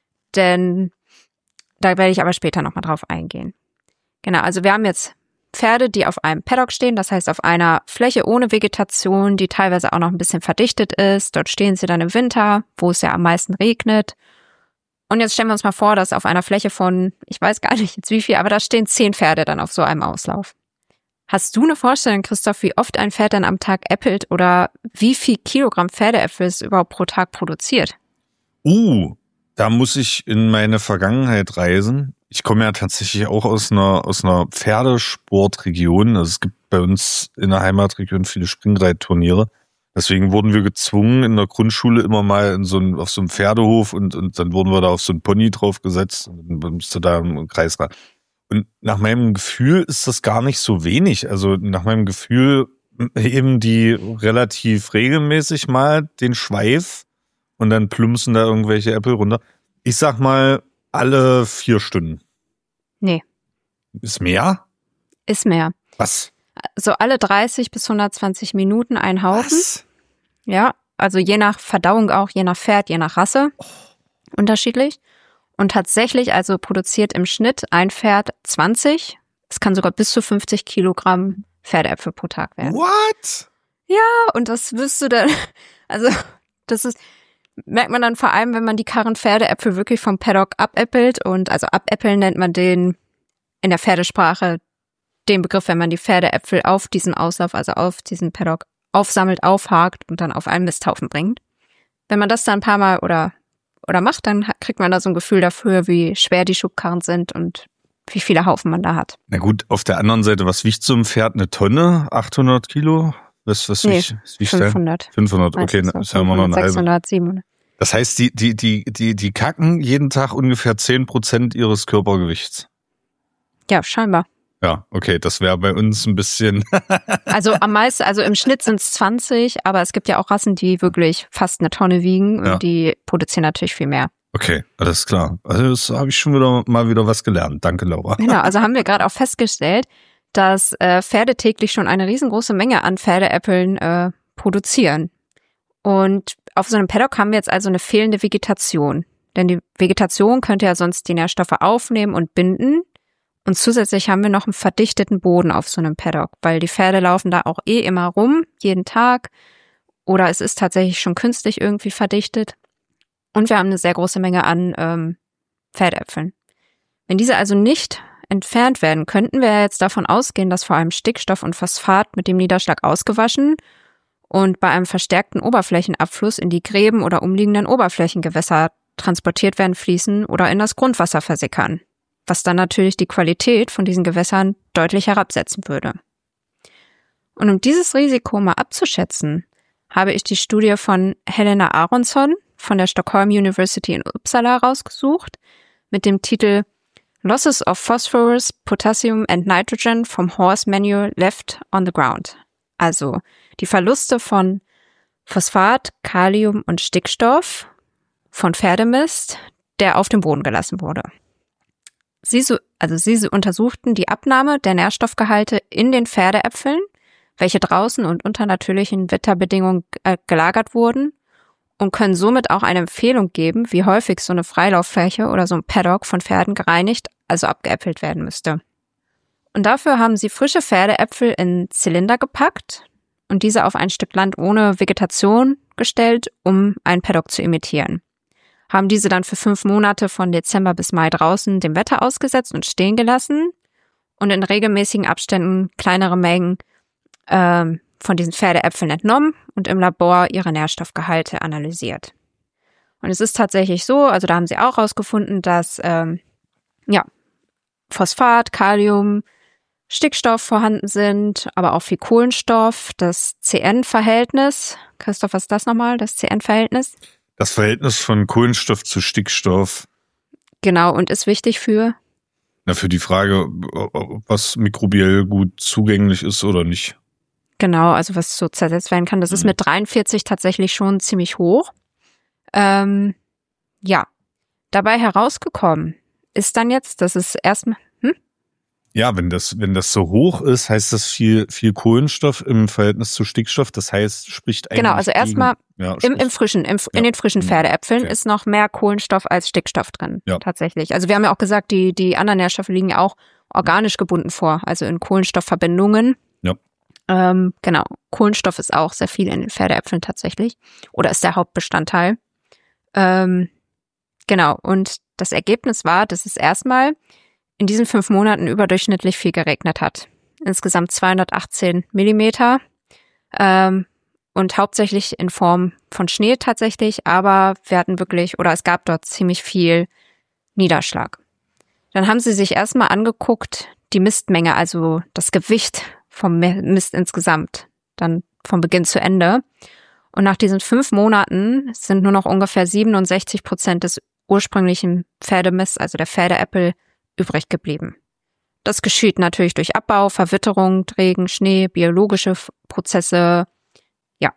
denn da werde ich aber später nochmal drauf eingehen. Genau, also wir haben jetzt Pferde, die auf einem Paddock stehen, das heißt auf einer Fläche ohne Vegetation, die teilweise auch noch ein bisschen verdichtet ist. Dort stehen sie dann im Winter, wo es ja am meisten regnet. Und jetzt stellen wir uns mal vor, dass auf einer Fläche von, ich weiß gar nicht jetzt wie viel, aber da stehen zehn Pferde dann auf so einem Auslauf. Hast du eine Vorstellung, Christoph, wie oft ein Pferd dann am Tag äppelt oder wie viel Kilogramm Pferdeäpfel es überhaupt pro Tag produziert? Uh, da muss ich in meine Vergangenheit reisen. ich komme ja tatsächlich auch aus einer aus einer Pferdesportregion. Also es gibt bei uns in der Heimatregion viele Springreitturniere. Deswegen wurden wir gezwungen, in der Grundschule immer mal in so ein, auf so einem Pferdehof und, und dann wurden wir da auf so einen Pony draufgesetzt und dann musste da im Kreis rein. Und nach meinem Gefühl ist das gar nicht so wenig. Also nach meinem Gefühl heben die relativ regelmäßig mal den Schweif und dann plumpsen da irgendwelche Äpfel runter. Ich sag mal, alle vier Stunden. Nee. Ist mehr? Ist mehr. Was? So alle dreißig bis hundertzwanzig Minuten ein Haufen. Was? Ja, also je nach Verdauung auch, je nach Pferd, je nach Rasse. Oh. Unterschiedlich. Und tatsächlich, also produziert im Schnitt ein Pferd zwanzig. Es kann sogar bis zu fünfzig Kilogramm Pferdeäpfel pro Tag werden. What? Ja, und das wirst du dann, also das ist, merkt man dann vor allem, wenn man die Karren Pferdeäpfel wirklich vom Paddock abäppelt. Und also abäppeln nennt man den in der Pferdesprache den Begriff, wenn man die Pferdeäpfel auf diesen Auslauf, also auf diesen Paddock aufsammelt, aufhakt und dann auf einen Misthaufen bringt. Wenn man das dann ein paar Mal oder oder macht, dann kriegt man da so ein Gefühl dafür, wie schwer die Schubkarren sind und wie viele Haufen man da hat. Na gut, auf der anderen Seite, was wiegt so ein Pferd? Eine Tonne? achthundert Kilo? Was, was nee, wiegt, was wiegt fünfhundert. fünfhundert, okay, so. das haben wir noch eine sechshundert, halbe. siebenhundert. Das heißt, die, die, die, die, die kacken jeden Tag ungefähr zehn Prozent ihres Körpergewichts. Ja, scheinbar. Ja, okay, das wäre bei uns ein bisschen. Also am meisten, also im Schnitt sind es zwanzig, aber es gibt ja auch Rassen, die wirklich fast eine Tonne wiegen und ja. die produzieren natürlich viel mehr. Okay, alles klar. Also das habe ich schon wieder mal wieder was gelernt. Danke, Laura. Genau, also haben wir gerade auch festgestellt, dass äh, Pferde täglich schon eine riesengroße Menge an Pferdeäpfeln äh, produzieren. Und auf so einem Paddock haben wir jetzt also eine fehlende Vegetation. Denn die Vegetation könnte ja sonst die Nährstoffe aufnehmen und binden. Und zusätzlich haben wir noch einen verdichteten Boden auf so einem Paddock, weil die Pferde laufen da auch eh immer rum, jeden Tag. Oder es ist tatsächlich schon künstlich irgendwie verdichtet. Und wir haben eine sehr große Menge an ähm, Pferdeäpfeln. Wenn diese also nicht entfernt werden, könnten wir jetzt davon ausgehen, dass vor allem Stickstoff und Phosphat mit dem Niederschlag ausgewaschen und bei einem verstärkten Oberflächenabfluss in die Gräben oder umliegenden Oberflächengewässer transportiert werden, fließen oder in das Grundwasser versickern, was dann natürlich die Qualität von diesen Gewässern deutlich herabsetzen würde. Und um dieses Risiko mal abzuschätzen, habe ich die Studie von Helena Aronson von der Stockholm University in Uppsala rausgesucht mit dem Titel Losses of Phosphorus, Potassium and Nitrogen from Horse Manure Left on the Ground. Also die Verluste von Phosphat, Kalium und Stickstoff von Pferdemist, der auf dem Boden gelassen wurde. Sie, so, also sie untersuchten die Abnahme der Nährstoffgehalte in den Pferdeäpfeln, welche draußen und unter natürlichen Wetterbedingungen äh, gelagert wurden und können somit auch eine Empfehlung geben, wie häufig so eine Freilauffläche oder so ein Paddock von Pferden gereinigt, also abgeäppelt werden müsste. Und dafür haben sie frische Pferdeäpfel in Zylinder gepackt und diese auf ein Stück Land ohne Vegetation gestellt, um ein Paddock zu imitieren. Haben diese dann für fünf Monate von Dezember bis Mai draußen dem Wetter ausgesetzt und stehen gelassen und in regelmäßigen Abständen kleinere Mengen ähm, von diesen Pferdeäpfeln entnommen und im Labor ihre Nährstoffgehalte analysiert. Und es ist tatsächlich so, also da haben sie auch rausgefunden, dass ähm, ja Phosphat, Kalium, Stickstoff vorhanden sind, aber auch viel Kohlenstoff, das C N-Verhältnis. Christoph, was ist das nochmal, das C N-Verhältnis? Das Verhältnis von Kohlenstoff zu Stickstoff. Genau, und ist wichtig für? Na, für die Frage, was mikrobiell gut zugänglich ist oder nicht. Genau, also was so zersetzt werden kann. Das mhm. ist mit dreiundvierzig tatsächlich schon ziemlich hoch. Ähm, ja, dabei herausgekommen ist dann jetzt, dass es erstmal... Hm? Ja, wenn das, wenn das so hoch ist, heißt das viel, viel Kohlenstoff im Verhältnis zu Stickstoff. Das heißt, spricht eigentlich Genau, also erstmal ja, im, im frischen, im, ja. in den frischen Pferdeäpfeln okay. ist noch mehr Kohlenstoff als Stickstoff drin, ja. tatsächlich. Also wir haben ja auch gesagt, die, die anderen Nährstoffe liegen ja auch organisch gebunden vor, also in Kohlenstoffverbindungen. Ja. Ähm, genau, Kohlenstoff ist auch sehr viel in den Pferdeäpfeln tatsächlich oder ist der Hauptbestandteil. Ähm, genau, und das Ergebnis war, dass es erstmal in diesen fünf Monaten überdurchschnittlich viel geregnet hat. Insgesamt zweihundertachtzehn Millimeter ähm, und hauptsächlich in Form von Schnee tatsächlich, aber wir hatten wirklich, oder es gab dort ziemlich viel Niederschlag. Dann haben sie sich erstmal angeguckt, die Mistmenge, also das Gewicht vom Mist insgesamt, dann von Beginn zu Ende. Und nach diesen fünf Monaten sind nur noch ungefähr siebenundsechzig Prozent des ursprünglichen Pferdemists, also der Pferdeäpfel, übrig geblieben. Das geschieht natürlich durch Abbau, Verwitterung, Regen, Schnee, biologische Prozesse, ja.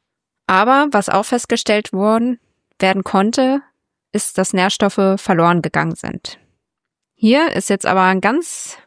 Aber was auch festgestellt worden werden konnte, ist, dass Nährstoffe verloren gegangen sind. Hier ist jetzt aber ein ganz,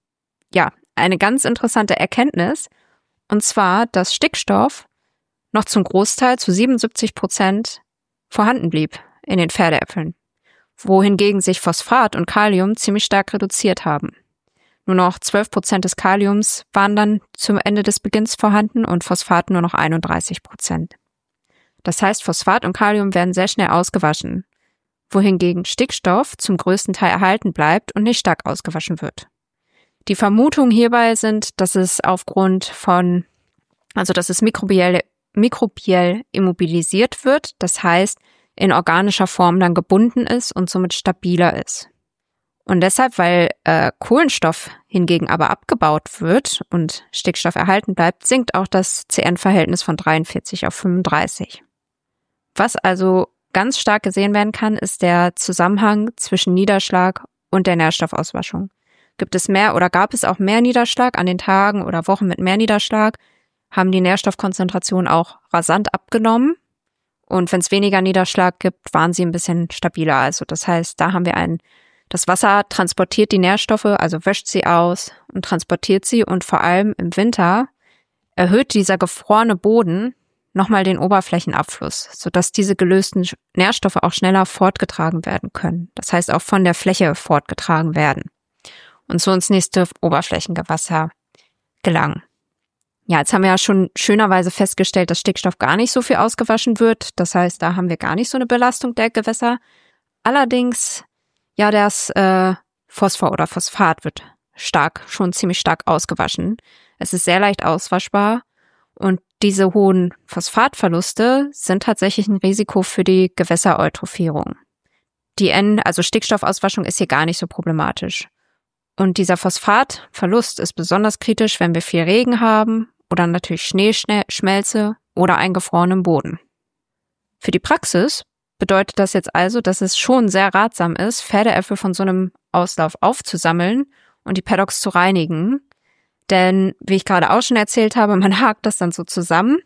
ja, eine ganz interessante Erkenntnis, und zwar, dass Stickstoff noch zum Großteil zu siebenundsiebzig Prozent vorhanden blieb in den Pferdeäpfeln, wohingegen sich Phosphat und Kalium ziemlich stark reduziert haben. Nur noch zwölf Prozent des Kaliums waren dann zum Ende des Beginns vorhanden und Phosphat nur noch einunddreißig Prozent. Das heißt, Phosphat und Kalium werden sehr schnell ausgewaschen, wohingegen Stickstoff zum größten Teil erhalten bleibt und nicht stark ausgewaschen wird. Die Vermutungen hierbei sind, dass es aufgrund von, also dass es mikrobiell, mikrobiell immobilisiert wird, das heißt, in organischer Form dann gebunden ist und somit stabiler ist. Und deshalb, weil äh, Kohlenstoff hingegen aber abgebaut wird und Stickstoff erhalten bleibt, sinkt auch das C N-Verhältnis von dreiundvierzig auf fünfunddreißig. Was also ganz stark gesehen werden kann, ist der Zusammenhang zwischen Niederschlag und der Nährstoffauswaschung. Gibt es mehr oder gab es auch mehr Niederschlag an den Tagen oder Wochen mit mehr Niederschlag, haben die Nährstoffkonzentrationen auch rasant abgenommen. Und wenn es weniger Niederschlag gibt, waren sie ein bisschen stabiler. Also das heißt, da haben wir ein, das Wasser transportiert die Nährstoffe, also wäscht sie aus und transportiert sie. Und vor allem im Winter erhöht dieser gefrorene Boden nochmal den Oberflächenabfluss, sodass diese gelösten Nährstoffe auch schneller fortgetragen werden können. Das heißt, auch von der Fläche fortgetragen werden und so ins nächste Oberflächengewässer gelangen. Ja, jetzt haben wir ja schon schönerweise festgestellt, dass Stickstoff gar nicht so viel ausgewaschen wird. Das heißt, da haben wir gar nicht so eine Belastung der Gewässer. Allerdings, ja, das äh, Phosphor oder Phosphat wird stark, schon ziemlich stark ausgewaschen. Es ist sehr leicht auswaschbar und diese hohen Phosphatverluste sind tatsächlich ein Risiko für die Gewässereutrophierung. Die N, also Stickstoffauswaschung ist hier gar nicht so problematisch. Und dieser Phosphatverlust ist besonders kritisch, wenn wir viel Regen haben oder natürlich Schneeschmelze oder eingefrorenen Boden. Für die Praxis bedeutet das jetzt also, dass es schon sehr ratsam ist, Pferdeäpfel von so einem Auslauf aufzusammeln und die Paddocks zu reinigen. Denn, wie ich gerade auch schon erzählt habe, man hakt das dann so zusammen,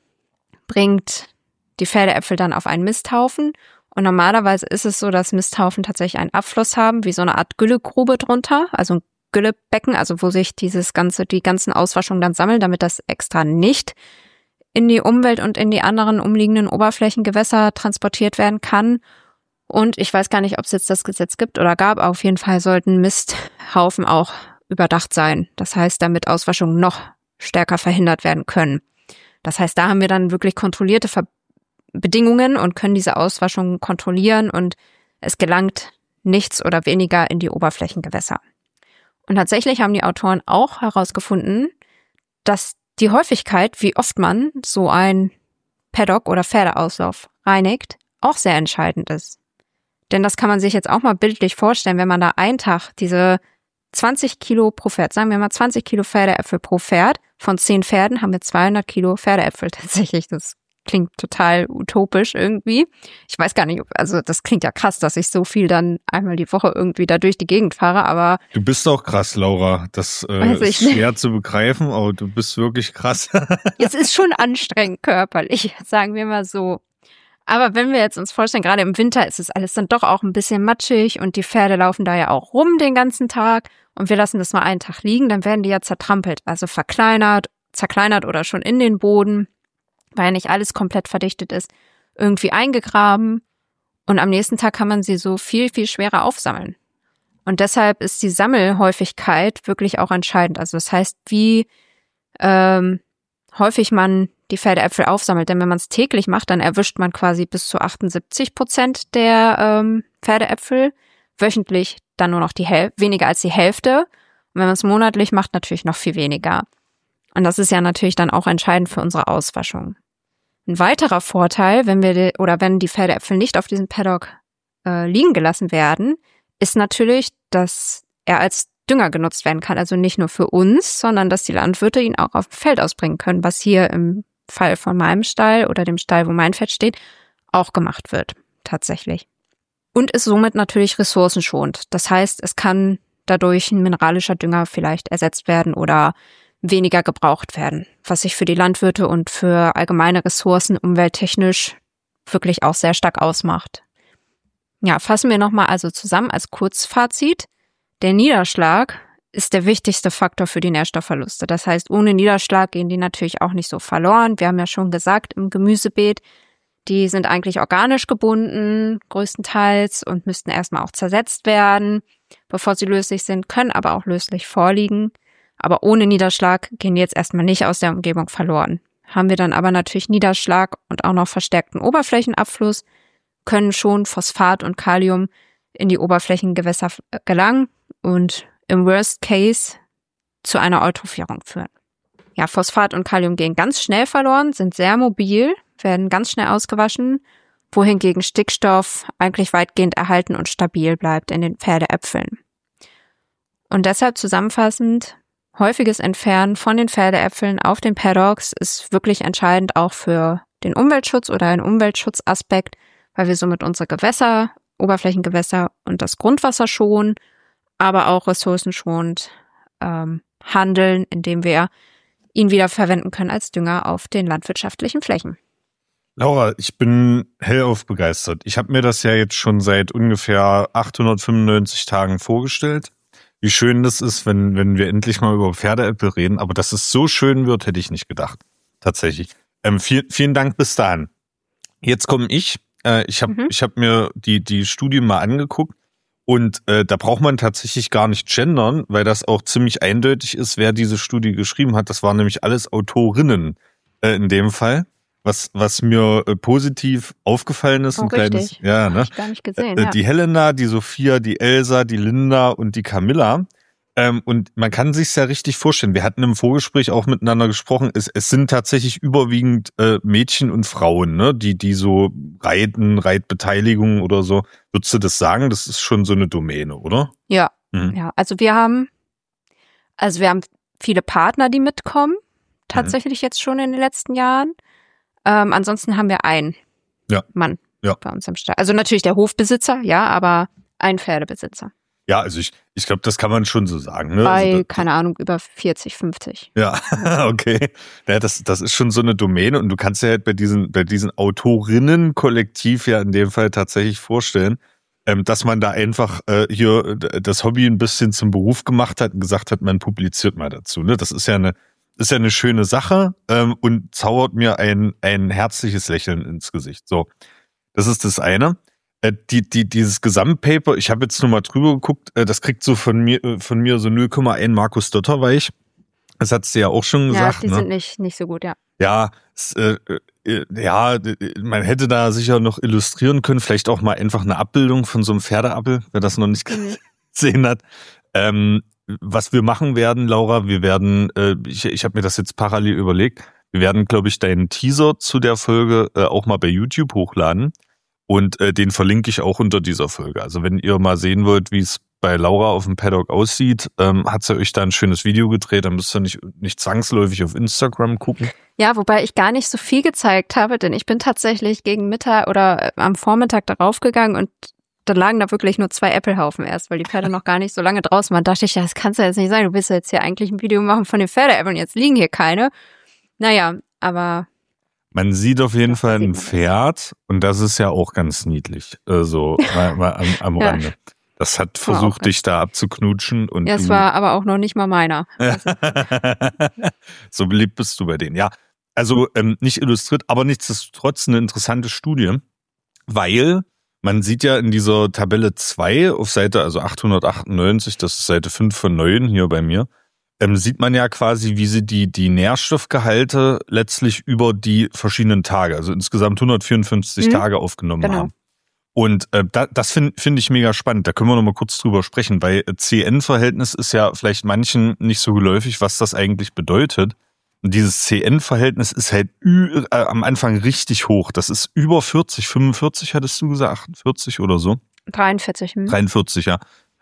bringt die Pferdeäpfel dann auf einen Misthaufen und normalerweise ist es so, dass Misthaufen tatsächlich einen Abfluss haben, wie so eine Art Güllegrube drunter, also ein Güllebecken, also wo sich dieses ganze, die ganzen Auswaschungen dann sammeln, damit das extra nicht in die Umwelt und in die anderen umliegenden Oberflächengewässer transportiert werden kann. Und ich weiß gar nicht, ob es jetzt das Gesetz gibt oder gab, auf jeden Fall sollten Misthaufen auch überdacht sein. Das heißt, damit Auswaschungen noch stärker verhindert werden können. Das heißt, da haben wir dann wirklich kontrollierte Ver- Bedingungen und können diese Auswaschungen kontrollieren und es gelangt nichts oder weniger in die Oberflächengewässer. Und tatsächlich haben die Autoren auch herausgefunden, dass die Häufigkeit, wie oft man so ein Paddock oder Pferdeauslauf reinigt, auch sehr entscheidend ist. Denn das kann man sich jetzt auch mal bildlich vorstellen, wenn man da einen Tag diese zwanzig Kilo pro Pferd, sagen wir mal zwanzig Kilo Pferdeäpfel pro Pferd, von zehn Pferden haben wir zweihundert Kilo Pferdeäpfel tatsächlich. Das klingt total utopisch irgendwie. Ich weiß gar nicht, also das klingt ja krass, dass ich so viel dann einmal die Woche irgendwie da durch die Gegend fahre, aber... Du bist auch krass, Laura. Das äh, ist schwer zu begreifen, aber du bist wirklich krass. Es ist schon anstrengend körperlich, sagen wir mal so. Aber wenn wir jetzt uns vorstellen, gerade im Winter ist es alles dann doch auch ein bisschen matschig und die Pferde laufen da ja auch rum den ganzen Tag und wir lassen das mal einen Tag liegen, dann werden die ja zertrampelt, also verkleinert, zerkleinert oder schon in den Boden, weil ja nicht alles komplett verdichtet ist, irgendwie eingegraben und am nächsten Tag kann man sie so viel, viel schwerer aufsammeln. Und deshalb ist die Sammelhäufigkeit wirklich auch entscheidend. Also das heißt, wie ähm, häufig man die Pferdeäpfel aufsammelt. Denn wenn man es täglich macht, dann erwischt man quasi bis zu achtundsiebzig Prozent der ähm, Pferdeäpfel. Wöchentlich dann nur noch die Häl- weniger als die Hälfte. Und wenn man es monatlich macht, natürlich noch viel weniger. Und das ist ja natürlich dann auch entscheidend für unsere Auswaschung. Ein weiterer Vorteil, wenn wir die, oder wenn die Pferdeäpfel nicht auf diesem Paddock äh, liegen gelassen werden, ist natürlich das er als Dünger genutzt werden kann. Also nicht nur für uns, sondern dass die Landwirte ihn auch auf dem Feld ausbringen können, was hier im Fall von meinem Stall oder dem Stall, wo mein Pferd steht, auch gemacht wird, tatsächlich. Und ist somit natürlich ressourcenschonend. Das heißt, es kann dadurch ein mineralischer Dünger vielleicht ersetzt werden oder weniger gebraucht werden, was sich für die Landwirte und für allgemeine Ressourcen umwelttechnisch wirklich auch sehr stark ausmacht. Ja, fassen wir nochmal also zusammen als Kurzfazit. Der Niederschlag ist der wichtigste Faktor für die Nährstoffverluste. Das heißt, ohne Niederschlag gehen die natürlich auch nicht so verloren. Wir haben ja schon gesagt, im Gemüsebeet, die sind eigentlich organisch gebunden, größtenteils, und müssten erstmal auch zersetzt werden, bevor sie löslich sind, können aber auch löslich vorliegen. Aber ohne Niederschlag gehen die jetzt erstmal nicht aus der Umgebung verloren. Haben wir dann aber natürlich Niederschlag und auch noch verstärkten Oberflächenabfluss, können schon Phosphat und Kalium in die Oberflächengewässer gelangen und im Worst Case zu einer Eutrophierung führen. Ja, Phosphat und Kalium gehen ganz schnell verloren, sind sehr mobil, werden ganz schnell ausgewaschen, wohingegen Stickstoff eigentlich weitgehend erhalten und stabil bleibt in den Pferdeäpfeln. Und deshalb zusammenfassend, häufiges Entfernen von den Pferdeäpfeln auf den Paddocks ist wirklich entscheidend auch für den Umweltschutz oder einen Umweltschutzaspekt, weil wir somit unsere Gewässer, Oberflächengewässer und das Grundwasser schonen, aber auch ressourcenschonend ähm, handeln, indem wir ihn wieder verwenden können als Dünger auf den landwirtschaftlichen Flächen. Laura, ich bin hellauf begeistert. Ich habe mir das ja jetzt schon seit ungefähr achthundertfünfundneunzig Tagen vorgestellt. Wie schön das ist, wenn wenn wir endlich mal über Pferdeäpfel reden. Aber dass es so schön wird, hätte ich nicht gedacht. Tatsächlich. Ähm, viel, vielen Dank bis dahin. Jetzt komme ich. Äh, ich habe Mhm. ich hab mir die die Studie mal angeguckt. Und äh, da braucht man tatsächlich gar nicht gendern, weil das auch ziemlich eindeutig ist, wer diese Studie geschrieben hat. Das waren nämlich alles Autorinnen äh, in dem Fall. Was was mir äh, positiv aufgefallen ist, Oh, ein kleines, richtig. ja, Hab ne? ich gar nicht gesehen, Äh, ja. Die Helena, die Sophia, die Elsa, die Linda und die Camilla. Ähm, und man kann sich's ja richtig vorstellen. Wir hatten im Vorgespräch auch miteinander gesprochen. Es, es sind tatsächlich überwiegend äh, Mädchen und Frauen, ne, die die so reiten, Reitbeteiligung oder so. Würdest du das sagen? Das ist schon so eine Domäne, oder? Ja, Mhm. ja. Also wir haben, also wir haben viele Partner, die mitkommen, tatsächlich jetzt schon in den letzten Jahren. Ähm, ansonsten haben wir einen Ja. Mann Ja. bei uns im Stall. Also natürlich der Hofbesitzer, ja, aber ein Pferdebesitzer. Ja, also ich, ich glaube, das kann man schon so sagen. Ne? Bei, Also das, keine Ahnung, über vierzig, fünfzig. ja, okay. Ja, das, das ist schon so eine Domäne und du kannst dir halt bei diesen, bei diesen Autorinnen-Kollektiv ja in dem Fall tatsächlich vorstellen, ähm, dass man da einfach äh, hier das Hobby ein bisschen zum Beruf gemacht hat und gesagt hat, man publiziert mal dazu. Ne? Das ist ja eine, ist ja eine schöne Sache ähm, und zaubert mir ein, ein herzliches Lächeln ins Gesicht. So, das ist das eine. Äh, die, die, dieses Gesamtpaper, ich habe jetzt nur mal drüber geguckt, äh, das kriegt so von mir, äh, von mir so null Komma eins Markus Dotterweich. Das hat's dir ja auch schon Ja, gesagt. die ne? sind nicht, nicht so gut, ja. Ja, es, äh, äh, ja, äh, man hätte da sicher noch illustrieren können, vielleicht auch mal einfach eine Abbildung von so einem Pferdeappel, wer das noch nicht Mhm. gesehen hat. Ähm, was wir machen werden, Laura, wir werden, äh, ich, ich habe mir das jetzt parallel überlegt, wir werden, glaube ich, deinen Teaser zu der Folge äh, auch mal bei YouTube hochladen und äh, den verlinke ich auch unter dieser Folge. Also wenn ihr mal sehen wollt, wie es bei Laura auf dem Paddock aussieht, ähm, hat sie euch da ein schönes Video gedreht, dann müsst ihr nicht, nicht zwangsläufig auf Instagram gucken. Ja, wobei ich gar nicht so viel gezeigt habe, denn ich bin tatsächlich gegen Mittag oder äh, am Vormittag darauf gegangen und da lagen da wirklich nur zwei Äpfelhaufen erst, weil die Pferde noch gar nicht so lange draußen waren. Da dachte ich, ja, das kann's ja jetzt nicht sein. Du willst ja jetzt hier eigentlich ein Video machen von den Pferdeäpfeln, jetzt liegen hier keine. Naja, aber Man sieht auf jeden Das Fall sieht ein man. Pferd und das ist ja auch ganz niedlich, äh, so mal, mal am, am Ja. Rande. Das hat War auch versucht, ganz- dich da abzuknutschen und ja, es du, war aber auch noch nicht mal meiner. Also, so beliebt bist du bei denen. Ja, also ähm, nicht illustriert, aber nichtsdestotrotz eine interessante Studie, weil man sieht ja in dieser Tabelle zwei auf Seite, also achthundertachtundneunzig, das ist Seite fünf von neun hier bei mir, ähm, sieht man ja quasi, wie sie die, die Nährstoffgehalte letztlich über die verschiedenen Tage, also insgesamt hundertvierundfünfzig Mhm. Tage aufgenommen Genau. haben. Und äh, da, das finde find ich mega spannend. Da können wir noch mal kurz drüber sprechen, weil äh, C N-Verhältnis ist ja vielleicht manchen nicht so geläufig, was das eigentlich bedeutet. Und dieses C N-Verhältnis ist halt ü äh, am Anfang richtig hoch. Das ist über vierzig, fünfundvierzig hattest du gesagt, achtundvierzig oder so. dreiundvierzig. Hm? dreiundvierzig, ja.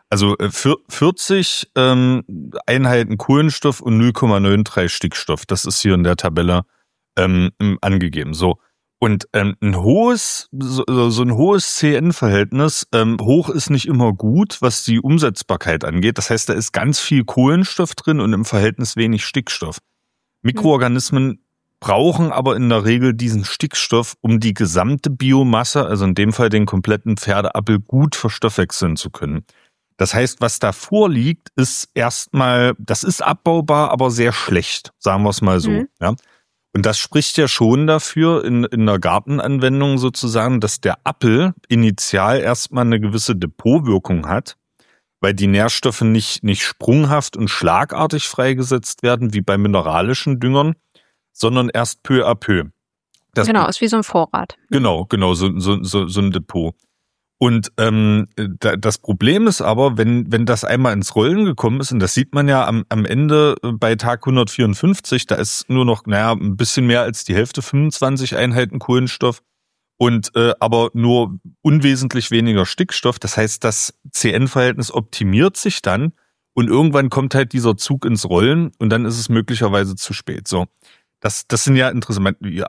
Also äh, vierzig ähm, Einheiten Kohlenstoff und null Komma dreiundneunzig Stickstoff. Das ist hier in der Tabelle ähm, angegeben. So. Und ähm, ein hohes, so, so ein hohes C N-Verhältnis, ähm, hoch ist nicht immer gut, was die Umsetzbarkeit angeht. Das heißt, da ist ganz viel Kohlenstoff drin und im Verhältnis wenig Stickstoff. Mikroorganismen brauchen aber in der Regel diesen Stickstoff, um die gesamte Biomasse, also in dem Fall den kompletten Pferdeappel, gut verstoffwechseln zu können. Das heißt, was da vorliegt, ist erstmal, das ist abbaubar, aber sehr schlecht, sagen wir es mal so. Mhm. Ja. Und das spricht ja schon dafür in, in der Gartenanwendung sozusagen, dass der Appel initial erstmal eine gewisse Depotwirkung hat, weil die Nährstoffe nicht, nicht sprunghaft und schlagartig freigesetzt werden, wie bei mineralischen Düngern, sondern erst peu à peu. Das genau, ist wie so ein Vorrat. Genau, genau, so, so, so, so ein Depot. Und ähm, das Problem ist aber, wenn wenn das einmal ins Rollen gekommen ist, und das sieht man ja am, am Ende bei Tag hundertvierundfünfzig, da ist nur noch, naja, ein bisschen mehr als die Hälfte, fünfundzwanzig Einheiten Kohlenstoff und äh, aber nur unwesentlich weniger Stickstoff. Das heißt, das C N-Verhältnis optimiert sich dann und irgendwann kommt halt dieser Zug ins Rollen und dann ist es möglicherweise zu spät. So, das das sind ja interessant. Ja,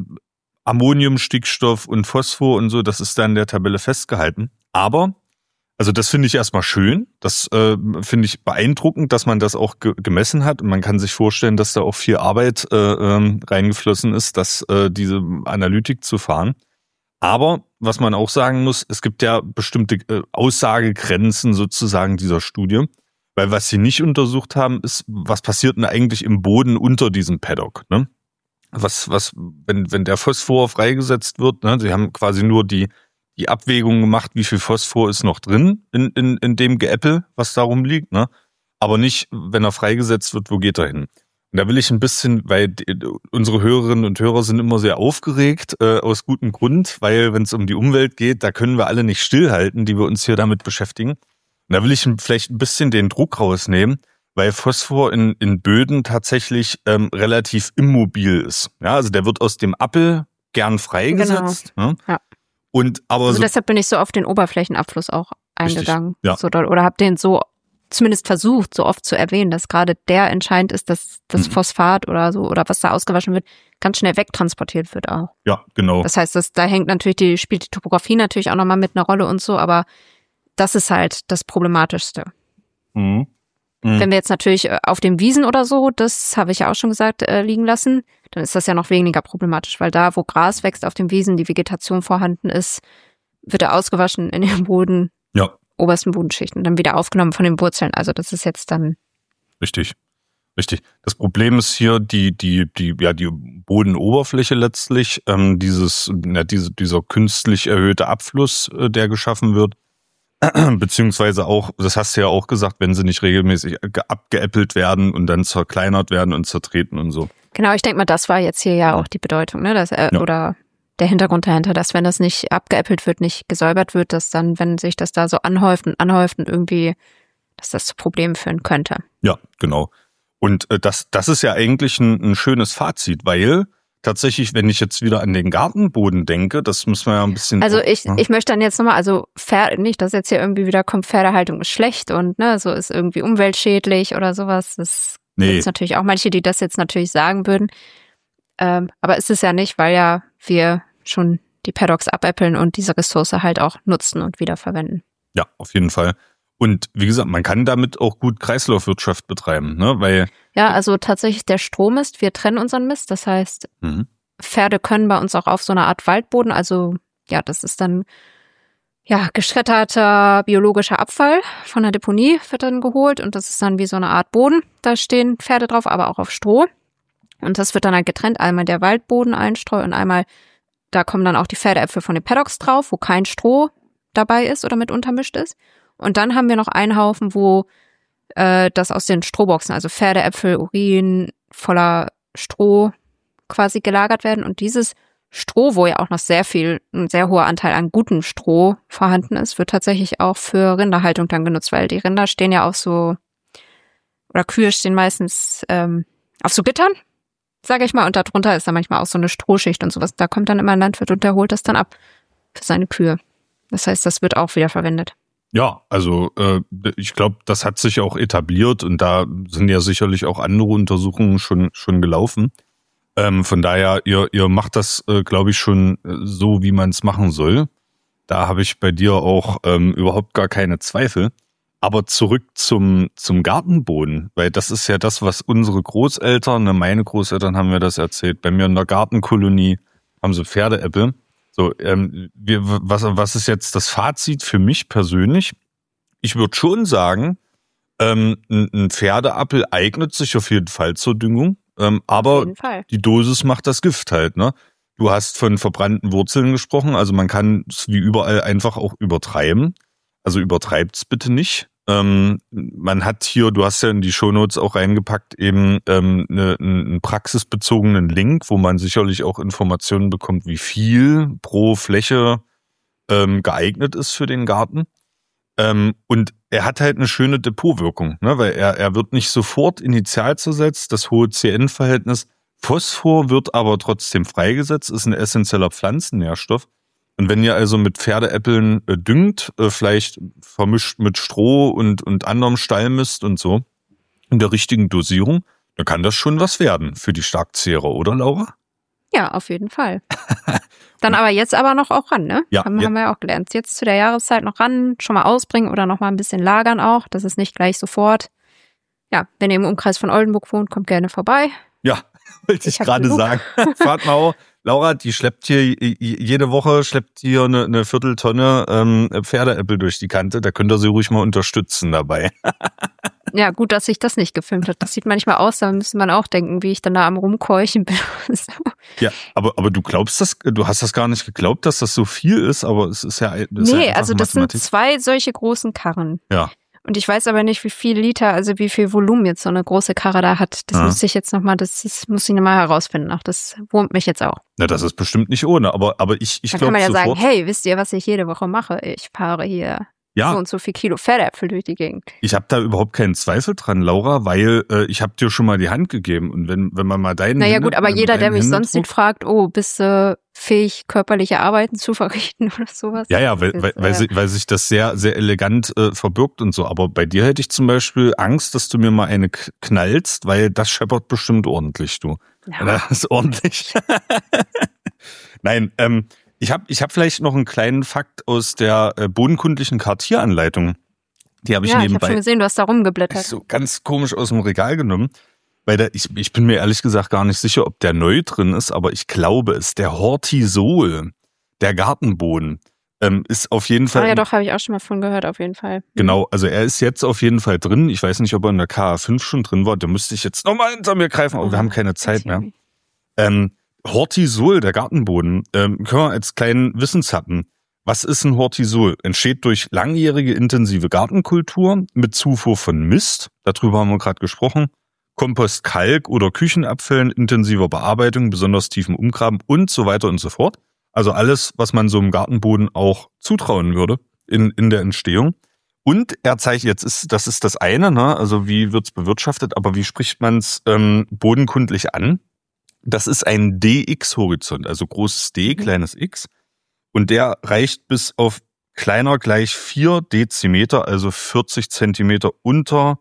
Ammonium, Stickstoff und Phosphor und so, das ist da in der Tabelle festgehalten. Aber, also das finde ich erstmal schön, das äh, finde ich beeindruckend, dass man das auch ge- gemessen hat und man kann sich vorstellen, dass da auch viel Arbeit äh, ähm, reingeflossen ist, das, äh, diese Analytik zu fahren. Aber, was man auch sagen muss, es gibt ja bestimmte äh, Aussagegrenzen sozusagen dieser Studie, weil was sie nicht untersucht haben, ist, was passiert denn eigentlich im Boden unter diesem Paddock, ne? Was, was, wenn, wenn der Phosphor freigesetzt wird, ne, sie haben quasi nur die, die Abwägung gemacht, wie viel Phosphor ist noch drin in, in, in dem Geäppel, was darum liegt, ne, aber nicht, wenn er freigesetzt wird, wo geht er hin? Und da will ich ein bisschen, weil die, unsere Hörerinnen und Hörer sind immer sehr aufgeregt, äh, aus gutem Grund, weil wenn es um die Umwelt geht, da können wir alle nicht stillhalten, die wir uns hier damit beschäftigen. Und da will ich vielleicht ein bisschen den Druck rausnehmen, weil Phosphor in, in Böden tatsächlich ähm, relativ immobil ist. Ja, also der wird aus dem Appel gern freigesetzt. Genau. Ne? Ja. Und aber also so, deshalb bin ich so auf den Oberflächenabfluss auch eingegangen. Richtig, ja. So, oder habe den so zumindest versucht, so oft zu erwähnen, dass gerade der entscheidend ist, dass das mhm. Phosphat oder so oder was da ausgewaschen wird, ganz schnell wegtransportiert wird auch. Ja, genau. Das heißt, das, da hängt natürlich die, spielt die Topografie natürlich auch nochmal mit einer Rolle und so, aber das ist halt das Problematischste. Mhm. Mhm. Wenn wir jetzt natürlich auf den Wiesen oder so, das habe ich ja auch schon gesagt, äh, liegen lassen, dann ist das ja noch weniger problematisch, weil da, wo Gras wächst auf den Wiesen, die Vegetation vorhanden ist, wird er ausgewaschen in den Boden, ja. obersten Bodenschichten, dann wieder aufgenommen von den Wurzeln. Also das ist jetzt dann... Richtig, richtig. Das Problem ist hier die, die, die, ja, die Bodenoberfläche letztlich, ähm, dieses, ja, diese, dieser künstlich erhöhte Abfluss, äh, der geschaffen wird. Beziehungsweise auch, das hast du ja auch gesagt, wenn sie nicht regelmäßig abgeäppelt werden und dann zerkleinert werden und zertreten und so. Genau, ich denke mal, das war jetzt hier ja auch die Bedeutung, ne? Dass, äh, ja. Oder der Hintergrund dahinter, dass wenn das nicht abgeäppelt wird, nicht gesäubert wird, dass dann, wenn sich das da so anhäuft und anhäuft und irgendwie, dass das zu Problemen führen könnte. Ja, genau. Und äh, das, das ist ja eigentlich ein, ein schönes Fazit, weil tatsächlich, wenn ich jetzt wieder an den Gartenboden denke, das muss man ja ein bisschen... Also ich ja. ich möchte dann jetzt nochmal, also Pferde, nicht, dass jetzt hier irgendwie wieder kommt, Pferdehaltung ist schlecht und ne, so ist irgendwie umweltschädlich oder sowas. Das nee. gibt es natürlich auch manche, die das jetzt natürlich sagen würden. Ähm, aber ist es ja nicht, weil ja wir schon die Paddocks abäppeln und diese Ressource halt auch nutzen und wiederverwenden. Ja, auf jeden Fall. Und wie gesagt, man kann damit auch gut Kreislaufwirtschaft betreiben, ne? Weil ja, also tatsächlich der Strohmist, wir trennen unseren Mist. Das heißt, mhm. Pferde können bei uns auch auf so einer Art Waldboden, also ja, das ist dann ja geschredderter biologischer Abfall von der Deponie wird dann geholt und das ist dann wie so eine Art Boden. Da stehen Pferde drauf, aber auch auf Stroh. Und das wird dann halt getrennt. Einmal der Waldboden einstreu und einmal, da kommen dann auch die Pferdeäpfel von den Paddocks drauf, wo kein Stroh dabei ist oder mit untermischt ist. Und dann haben wir noch einen Haufen, wo äh, das aus den Strohboxen, also Pferdeäpfel, Urin voller Stroh quasi gelagert werden. Und dieses Stroh, wo ja auch noch sehr viel, ein sehr hoher Anteil an gutem Stroh vorhanden ist, wird tatsächlich auch für Rinderhaltung dann genutzt, weil die Rinder stehen ja auf so, oder Kühe stehen meistens ähm, auf so Gittern, sage ich mal, und darunter ist dann manchmal auch so eine Strohschicht und sowas. Da kommt dann immer ein Landwirt und der holt das dann ab für seine Kühe. Das heißt, das wird auch wieder verwendet. Ja, also äh, ich glaube, das hat sich auch etabliert und da sind ja sicherlich auch andere Untersuchungen schon schon gelaufen. Ähm, von daher, ihr ihr macht das, äh, glaube ich, schon äh, so, wie man es machen soll. Da habe ich bei dir auch ähm, überhaupt gar keine Zweifel. Aber zurück zum zum Gartenboden, weil das ist ja das, was unsere Großeltern, ne, meine Großeltern haben mir das erzählt. Bei mir in der Gartenkolonie haben sie Pferdeäpfel. So, ähm, wir, was, was ist jetzt das Fazit für mich persönlich? Ich würde schon sagen, ähm, ein, ein Pferdeapfel eignet sich auf jeden Fall zur Düngung, ähm, aber die Dosis macht das Gift halt, ne? Du hast von verbrannten Wurzeln gesprochen, also man kann es wie überall einfach auch übertreiben. Also übertreibt's bitte nicht. Ähm, man hat hier, du hast ja in die Shownotes auch reingepackt, eben ähm, eine, einen praxisbezogenen Link, wo man sicherlich auch Informationen bekommt, wie viel pro Fläche ähm, geeignet ist für den Garten. Ähm, und er hat halt eine schöne Depotwirkung, ne? Weil er, er wird nicht sofort initial zersetzt, das hohe C N-Verhältnis. Phosphor wird aber trotzdem freigesetzt, ist ein essentieller Pflanzennährstoff. Und wenn ihr also mit Pferdeäppeln äh, düngt, äh, vielleicht vermischt mit Stroh und, und anderem Stallmist und so, in der richtigen Dosierung, dann kann das schon was werden für die Starkzehrer, oder Laura? Ja, auf jeden Fall. Dann aber jetzt aber noch auch ran, ne? Ja, haben, ja. haben wir ja auch gelernt. Jetzt zu der Jahreszeit noch ran, schon mal ausbringen oder noch mal ein bisschen lagern auch. Das ist nicht gleich sofort. Ja, wenn ihr im Umkreis von Oldenburg wohnt, kommt gerne vorbei. Ja, wollte ich, Ich hab gerade genug. sagen. Fahrt mal auch. Laura, die schleppt hier jede Woche schleppt hier eine, eine Vierteltonne ähm, Pferdeäpfel durch die Kante. Da könnt ihr sie ruhig mal unterstützen dabei. Ja, gut, dass ich das nicht gefilmt habe. Das sieht manchmal aus, da müsste man auch denken, wie ich dann da am Rumkeuchen bin. So. Ja, aber aber du glaubst das, du hast das gar nicht geglaubt, dass das so viel ist, aber es ist ja. Das ist Nee, ja also das Mathematik. sind zwei solche großen Karren. Ja. Und ich weiß aber nicht, wie viel Liter, also wie viel Volumen jetzt so eine große Karre da hat. Das Ja. müsste ich jetzt nochmal, das, das muss ich nochmal herausfinden. Ach, das wurmt mich jetzt auch. Na, das ist bestimmt nicht ohne, aber aber ich ich Da glaube kann man ja sofort. sagen, hey, wisst ihr, was ich jede Woche mache? Ich fahre hier Ja. so und so viel Kilo Pferdeäpfel durch die Gegend. Ich habe da überhaupt keinen Zweifel dran, Laura, weil äh, ich habe dir schon mal die Hand gegeben und wenn wenn man mal deinen Naja Hände- gut, aber wenn jeder, deinen der mich Händedruck- sonst sieht, fragt, oh, bist du fähig, körperliche Arbeiten zu verrichten oder sowas? Ja, ja, weil, Das weil, ist, weil, äh, sich, weil sich das sehr, sehr elegant äh, verbirgt und so. Aber bei dir hätte ich zum Beispiel Angst, dass du mir mal eine k- knallst, weil das scheppert bestimmt ordentlich, du. Ja. Das ist ordentlich. Nein, ähm, ich habe ich hab vielleicht noch einen kleinen Fakt aus der äh, bodenkundlichen Kartieranleitung. Die habe ich ja, ich habe nebenbei schon gesehen, du hast da rumgeblättert. so ganz komisch aus dem Regal genommen. Weil der, ich, ich bin mir ehrlich gesagt gar nicht sicher, ob der neu drin ist, aber ich glaube es. Der Hortisol, der Gartenboden, ähm, ist auf jeden Fall. Ah ja, doch, habe ich auch schon mal von gehört, auf jeden Fall. Genau, also er ist jetzt auf jeden Fall drin. Ich weiß nicht, ob er in der K A fünf schon drin war. Da müsste ich jetzt nochmal hinter mir greifen, aber wir haben keine Zeit mehr. Ähm, Hortisol, der Gartenboden, ähm, können wir als kleinen Wissenshappen. Was ist ein Hortisol? Entsteht durch langjährige intensive Gartenkultur mit Zufuhr von Mist. Darüber haben wir gerade gesprochen. Kompost, Kalk oder Küchenabfällen, intensiver Bearbeitung, besonders tiefen Umgraben und so weiter und so fort. Also alles, was man so im Gartenboden auch zutrauen würde in, in der Entstehung. Und er zeigt jetzt, ist, das ist das eine, ne? Also wie wird's bewirtschaftet, aber wie spricht man es ähm, bodenkundlich an? Das ist ein D X-Horizont, also großes D, kleines X. Und der reicht bis auf kleiner gleich vier Dezimeter, also vierzig Zentimeter unter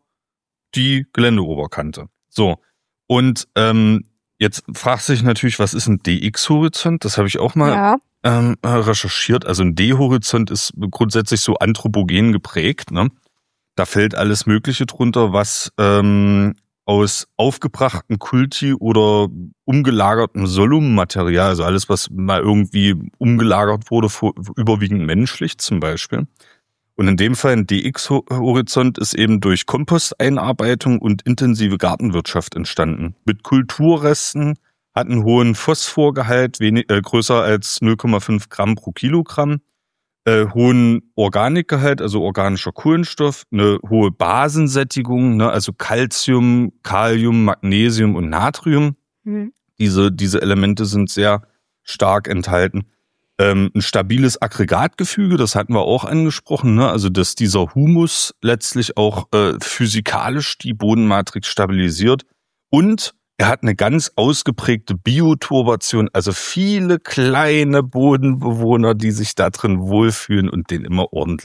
die Geländeoberkante. So, und ähm, jetzt fragt sich natürlich, was ist ein D X-Horizont? Das habe ich auch mal Ja, ähm, recherchiert. Also ein D-Horizont ist grundsätzlich so anthropogen geprägt. Ne? Da fällt alles Mögliche drunter, was ähm, aus aufgebrachten Kulti oder umgelagertem Solummaterial, also alles, was mal irgendwie umgelagert wurde, vor, überwiegend menschlich zum Beispiel. Und in dem Fall ein D X-Horizont ist eben durch Komposteinarbeitung und intensive Gartenwirtschaft entstanden. Mit Kulturresten, hat einen hohen Phosphorgehalt, wenig, äh, größer als null Komma fünf Gramm pro Kilogramm, äh, hohen Organikgehalt, also organischer Kohlenstoff, eine hohe Basensättigung, ne, also Calcium, Kalium, Magnesium und Natrium. mhm. Diese, diese Elemente sind sehr stark enthalten. Ähm, ein stabiles Aggregatgefüge, das hatten wir auch angesprochen, ne? Also dass dieser Humus letztlich auch äh, physikalisch die Bodenmatrix stabilisiert. Und er hat eine ganz ausgeprägte Bioturbation, also viele kleine Bodenbewohner, die sich da drin wohlfühlen und den immer ordentlich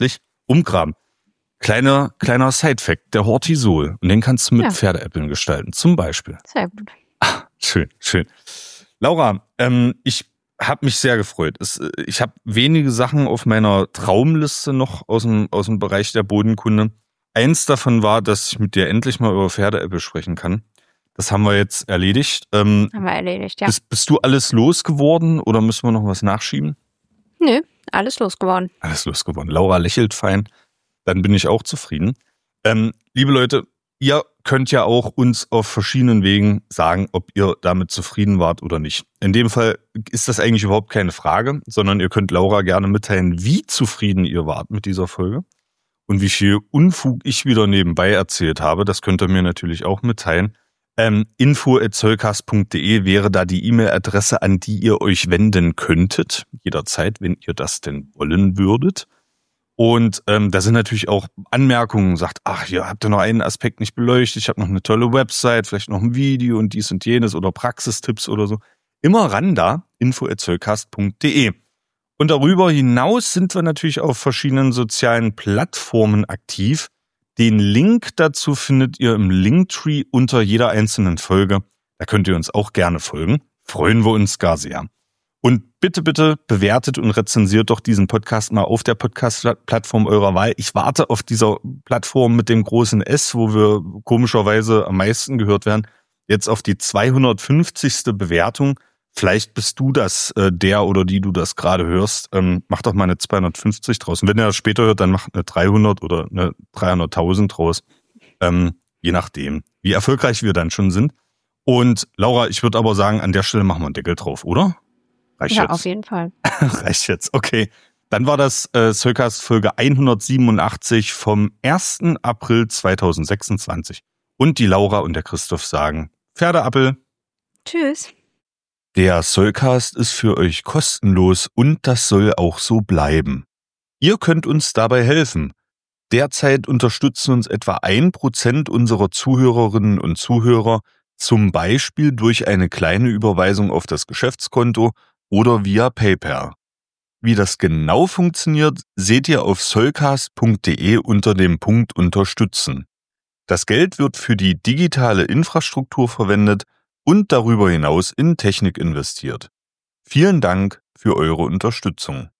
umgraben. Kleiner, kleiner Side-Fact, der Hortisol. Und den kannst du mit Ja. Pferdeäppeln gestalten, zum Beispiel. Sehr gut. Schön, schön. Laura, ähm, ich habe mich sehr gefreut. Es, äh, ich habe wenige Sachen auf meiner Traumliste noch aus dem, aus dem Bereich der Bodenkunde. Eins davon war, dass ich mit dir endlich mal über Pferdeäppel sprechen kann. Das haben wir jetzt erledigt. Ähm, Haben wir erledigt, ja. bist, bist du alles losgeworden oder müssen wir noch was nachschieben? Nö, alles losgeworden. Alles losgeworden. Laura lächelt fein. Dann bin ich auch zufrieden. Ähm, liebe Leute, ihr könnt ja auch uns auf verschiedenen Wegen sagen, ob ihr damit zufrieden wart oder nicht. In dem Fall ist das eigentlich überhaupt keine Frage, sondern ihr könnt Laura gerne mitteilen, wie zufrieden ihr wart mit dieser Folge und wie viel Unfug ich wieder nebenbei erzählt habe. Das könnt ihr mir natürlich auch mitteilen. Ähm, info at zollcast punkt de wäre da die E-Mail-Adresse, an die ihr euch wenden könntet, jederzeit, wenn ihr das denn wollen würdet. Und ähm, da sind natürlich auch Anmerkungen, sagt, ach, hier habt ihr noch einen Aspekt nicht beleuchtet, ich habe noch eine tolle Website, vielleicht noch ein Video und dies und jenes oder Praxistipps oder so. Immer ran da, info at zollcast punkt de. Und darüber hinaus sind wir natürlich auf verschiedenen sozialen Plattformen aktiv. Den Link dazu findet ihr im Linktree unter jeder einzelnen Folge. Da könnt ihr uns auch gerne folgen. Freuen wir uns gar sehr. Und bitte, bitte bewertet und rezensiert doch diesen Podcast mal auf der Podcast-Plattform eurer Wahl. Ich warte auf dieser Plattform mit dem großen S, wo wir komischerweise am meisten gehört werden, jetzt auf die zweihundertfünfzigste Bewertung. Vielleicht bist du das, äh, der oder die du das gerade hörst. Ähm, mach doch mal eine zweihundertfünfzig draus. Und wenn ihr das später hört, dann macht eine dreihundert oder eine dreihunderttausend draus. Ähm, je nachdem, wie erfolgreich wir dann schon sind. Und Laura, ich würde aber sagen, an der Stelle machen wir einen Deckel drauf, oder? Reicht Ja, jetzt. auf jeden Fall. Reicht jetzt, okay. Dann war das äh, Zollcast Folge hundertsiebenundachtzig vom ersten April zweitausendsechsundzwanzig. Und die Laura und der Christoph sagen Pferdeappel. Tschüss. Der Zollcast ist für euch kostenlos und das soll auch so bleiben. Ihr könnt uns dabei helfen. Derzeit unterstützen uns etwa ein Prozent unserer Zuhörerinnen und Zuhörer, zum Beispiel durch eine kleine Überweisung auf das Geschäftskonto oder via PayPal. Wie das genau funktioniert, seht ihr auf zollcast punkt de unter dem Punkt Unterstützen. Das Geld wird für die digitale Infrastruktur verwendet und darüber hinaus in Technik investiert. Vielen Dank für eure Unterstützung.